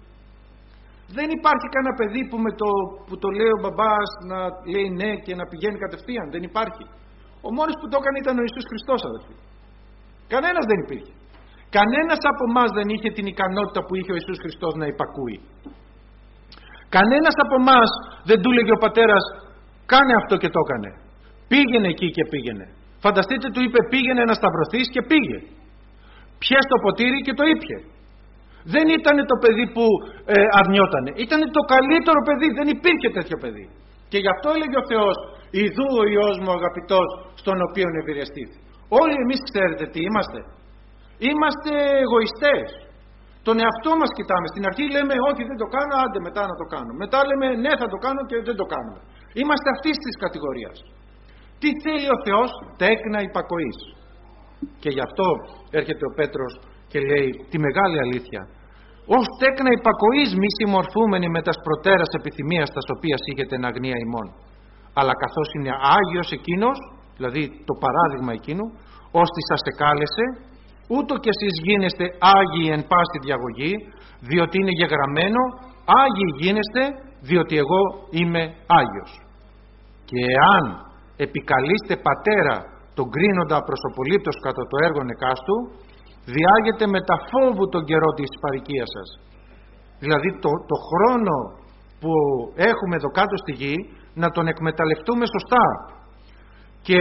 Δεν υπάρχει κανένα παιδί που, με το, που το λέει ο μπαμπάς να λέει ναι και να πηγαίνει κατευθείαν. Δεν υπάρχει. Ο μόνος που το έκανε ήταν ο Ιησούς Χριστός, αδελφοί. Κανένας δεν υπήρχε. Κανένας από εμάς δεν είχε την ικανότητα που είχε ο Ιησούς Χριστός να υπακούει. Κανένας από εμάς δεν του έλεγε ο πατέρας κάνε αυτό και το έκανε. Πήγαινε εκεί και πήγαινε. Φανταστείτε, του είπε πήγαινε να σταυρωθείς και πήγε. Πιες το ποτήρι και το ήπιε. Δεν ήταν το παιδί που ε, αρνιότανε. Ήταν το καλύτερο παιδί. Δεν υπήρχε τέτοιο παιδί. Και γι' αυτό έλεγε ο Θεός ιδού ο Υιός μου αγαπητός στον οποίον ευηρεστήθη. Όλοι εμείς ξέρετε τι είμαστε. Είμαστε εγωιστές. Τον εαυτό μας κοιτάμε. Στην αρχή λέμε όχι δεν το κάνω, άντε μετά να το κάνω. Μετά λέμε ναι θα το κάνω και δεν το κάνουμε. Είμαστε αυτής της κατηγορίας. Τι θέλει ο Θεός? Τέκνα υπακοής. Και γι' αυτό έρχεται ο Πέτρος και λέει τη μεγάλη αλήθεια. Ως τέκνα υπακοής μη συμμορφούμενοι με τας προτέρας επιθυμίας τας οποίας είχετε εν αγνία ημών. Αλλά καθώς είναι Άγιος εκείνος, δηλαδή το παράδειγμα εκείνου, ώστε σας εκάλεσε, ούτω και εσείς γίνεστε Άγιοι εν πάση διαγωγή, διότι είναι γεγραμμένο Άγιοι γίνεστε, διότι εγώ είμαι Άγιος. Και εάν επικαλείστε πατέρα τον κρίνοντα προσωπολήπτος κατά το έργον εκάστου, διάγεται με τα φόβου τον καιρό της παροικίας σας. Δηλαδή το, το χρόνο που έχουμε εδώ κάτω στη γη να τον εκμεταλλευτούμε σωστά. Και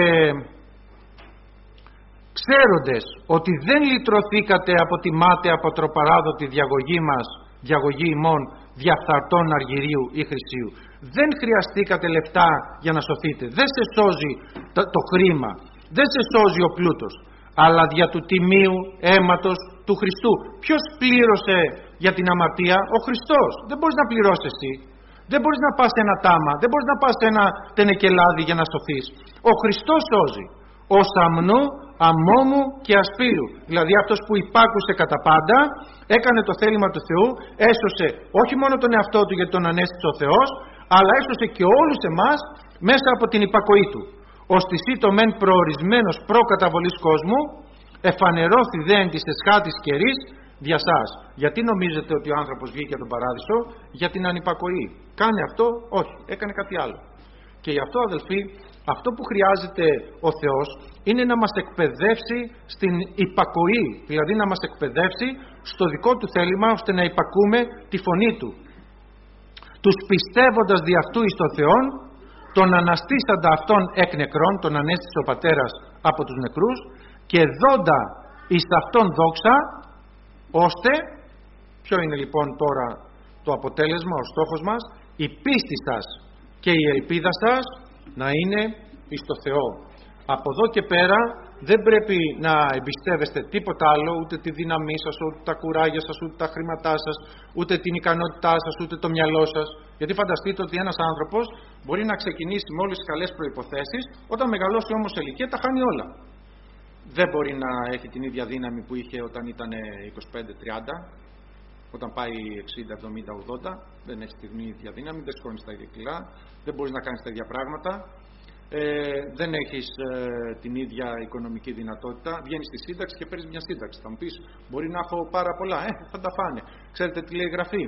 ξέροντες ότι δεν λυτρωθήκατε από τη μάταια πατροπαράδοτη διαγωγή μας, διαγωγή ημών διαφθαρτών αργυρίου ή χρυσίου. Δεν χρειαστήκατε λεφτά για να σωθείτε. Δεν σε σώζει το, το χρήμα, δεν σε σώζει ο πλούτος, αλλά δια του τιμίου αίματος του Χριστού. Ποιος πλήρωσε για την αμαρτία? Ο Χριστός. Δεν μπορείς να πληρώσεις εσύ. Δεν μπορείς να πας σε ένα τάμα, δεν μπορείς να πας σε ένα τενεκελάδι για να σωθείς. Ο Χριστός σώζει. Ο Σαμνού, αμόμου και ασπύρου. Δηλαδή αυτός που υπάκουσε κατά πάντα, έκανε το θέλημα του Θεού, έσωσε όχι μόνο τον εαυτό του γιατί τον ανέστησε ο Θεός, αλλά έσωσε και όλους εμάς μέσα από την υπακοή του. Ώστε εσύ το μεν προορισμένος προκαταβολής κόσμου, εφανερώθη δέν της εσχάτης καιρής δια σας. Γιατί νομίζετε ότι ο άνθρωπος βγήκε από τον παράδεισο? Για την ανυπακοή. Κάνε αυτό? Όχι, έκανε κάτι άλλο. Και γι' αυτό, αδελφοί, αυτό που χρειάζεται ο Θεός είναι να μας εκπαιδεύσει στην υπακοή, δηλαδή να μας εκπαιδεύσει στο δικό του θέλημα, ώστε να υπακούμε τη φωνή του. Τους πιστεύοντας δι' αυτού εις το Θεόν, τον αναστήσαντα αυτόν εκ νεκρών, τον ανέστησε ο Πατέρας από τους νεκρούς, και δόντα εις αυτόν δόξα, ώστε, ποιο είναι λοιπόν τώρα το αποτέλεσμα, ο στόχος μας? Η πίστη σας και η ελπίδα σας να είναι εις το Θεό. Από εδώ και πέρα δεν πρέπει να εμπιστεύεστε τίποτα άλλο, ούτε τη δύναμή σας, ούτε τα κουράγια σας, ούτε τα χρήματά σας, ούτε την ικανότητά σας, ούτε το μυαλό σας. Γιατί φανταστείτε ότι ένας άνθρωπος μπορεί να ξεκινήσει με όλες τις καλές προϋποθέσεις, όταν μεγαλώσει όμως σε ηλικία τα χάνει όλα. Δεν μπορεί να έχει την ίδια δύναμη που είχε όταν ήταν είκοσι πέντε τριάντα, όταν πάει εξήντα, εβδομήντα, ογδόντα, δεν έχει την ίδια δύναμη, δεν σηκώνεις τα ίδια κιλά, δεν μπορείς να κάνεις τα ίδια πράγματα, ε, δεν έχεις ε, την ίδια οικονομική δυνατότητα, βγαίνεις στη σύνταξη και παίρνεις μια σύνταξη. Θα μου πεις, μπορεί να έχω πάρα πολλά, ε, θα τα φάνε. Ξέρετε τι λέει η Γραφή?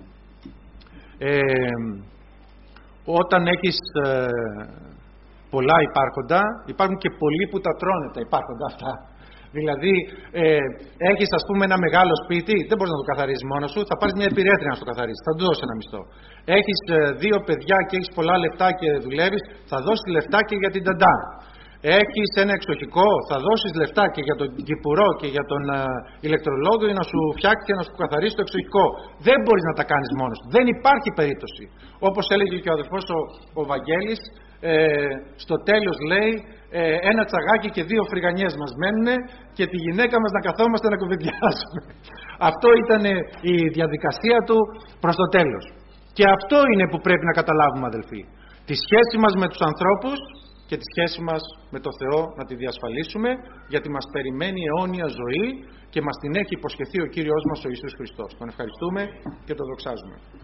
Ε, όταν έχεις ε, πολλά υπάρχοντα, υπάρχουν και πολλοί που τα τρώνε τα υπάρχοντα αυτά. Δηλαδή, ε, έχεις ας πούμε ένα μεγάλο σπίτι, δεν μπορείς να το καθαρίσεις μόνος σου, θα πάρεις μια υπηρέτρια να το καθαρίσεις, θα του δώσεις ένα μισθό. Έχεις ε, δύο παιδιά και έχεις πολλά λεφτά και δουλεύεις, θα δώσεις λεφτά και για την ταντά. Έχεις ένα εξοχικό, θα δώσεις λεφτά και για τον κυπουρό και για τον ε, ηλεκτρολόγο για να σου φτιάξει και να σου καθαρίσει το εξοχικό. Δεν μπορείς να τα κάνεις μόνος. Δεν υπάρχει περίπτωση. Όπως έλεγε και ο αδελφός ο, ο Βαγγέλης, ε, στο τέλος λέει, ε, ένα τσαγάκι και δύο φρυγανιές μας μένουνε και τη γυναίκα μας να καθόμαστε να κουβεντιάζουμε. Αυτό ήταν η διαδικασία του προς το τέλος. Και αυτό είναι που πρέπει να καταλάβουμε, αδελφοί. Τη σχέση μας με τους ανθρώπους και τη σχέση μας με το Θεό να τη διασφαλίσουμε, γιατί μας περιμένει αιώνια ζωή και μας την έχει υποσχεθεί ο Κύριος μας ο Ιησούς Χριστός. Τον ευχαριστούμε και τον δοξάζουμε.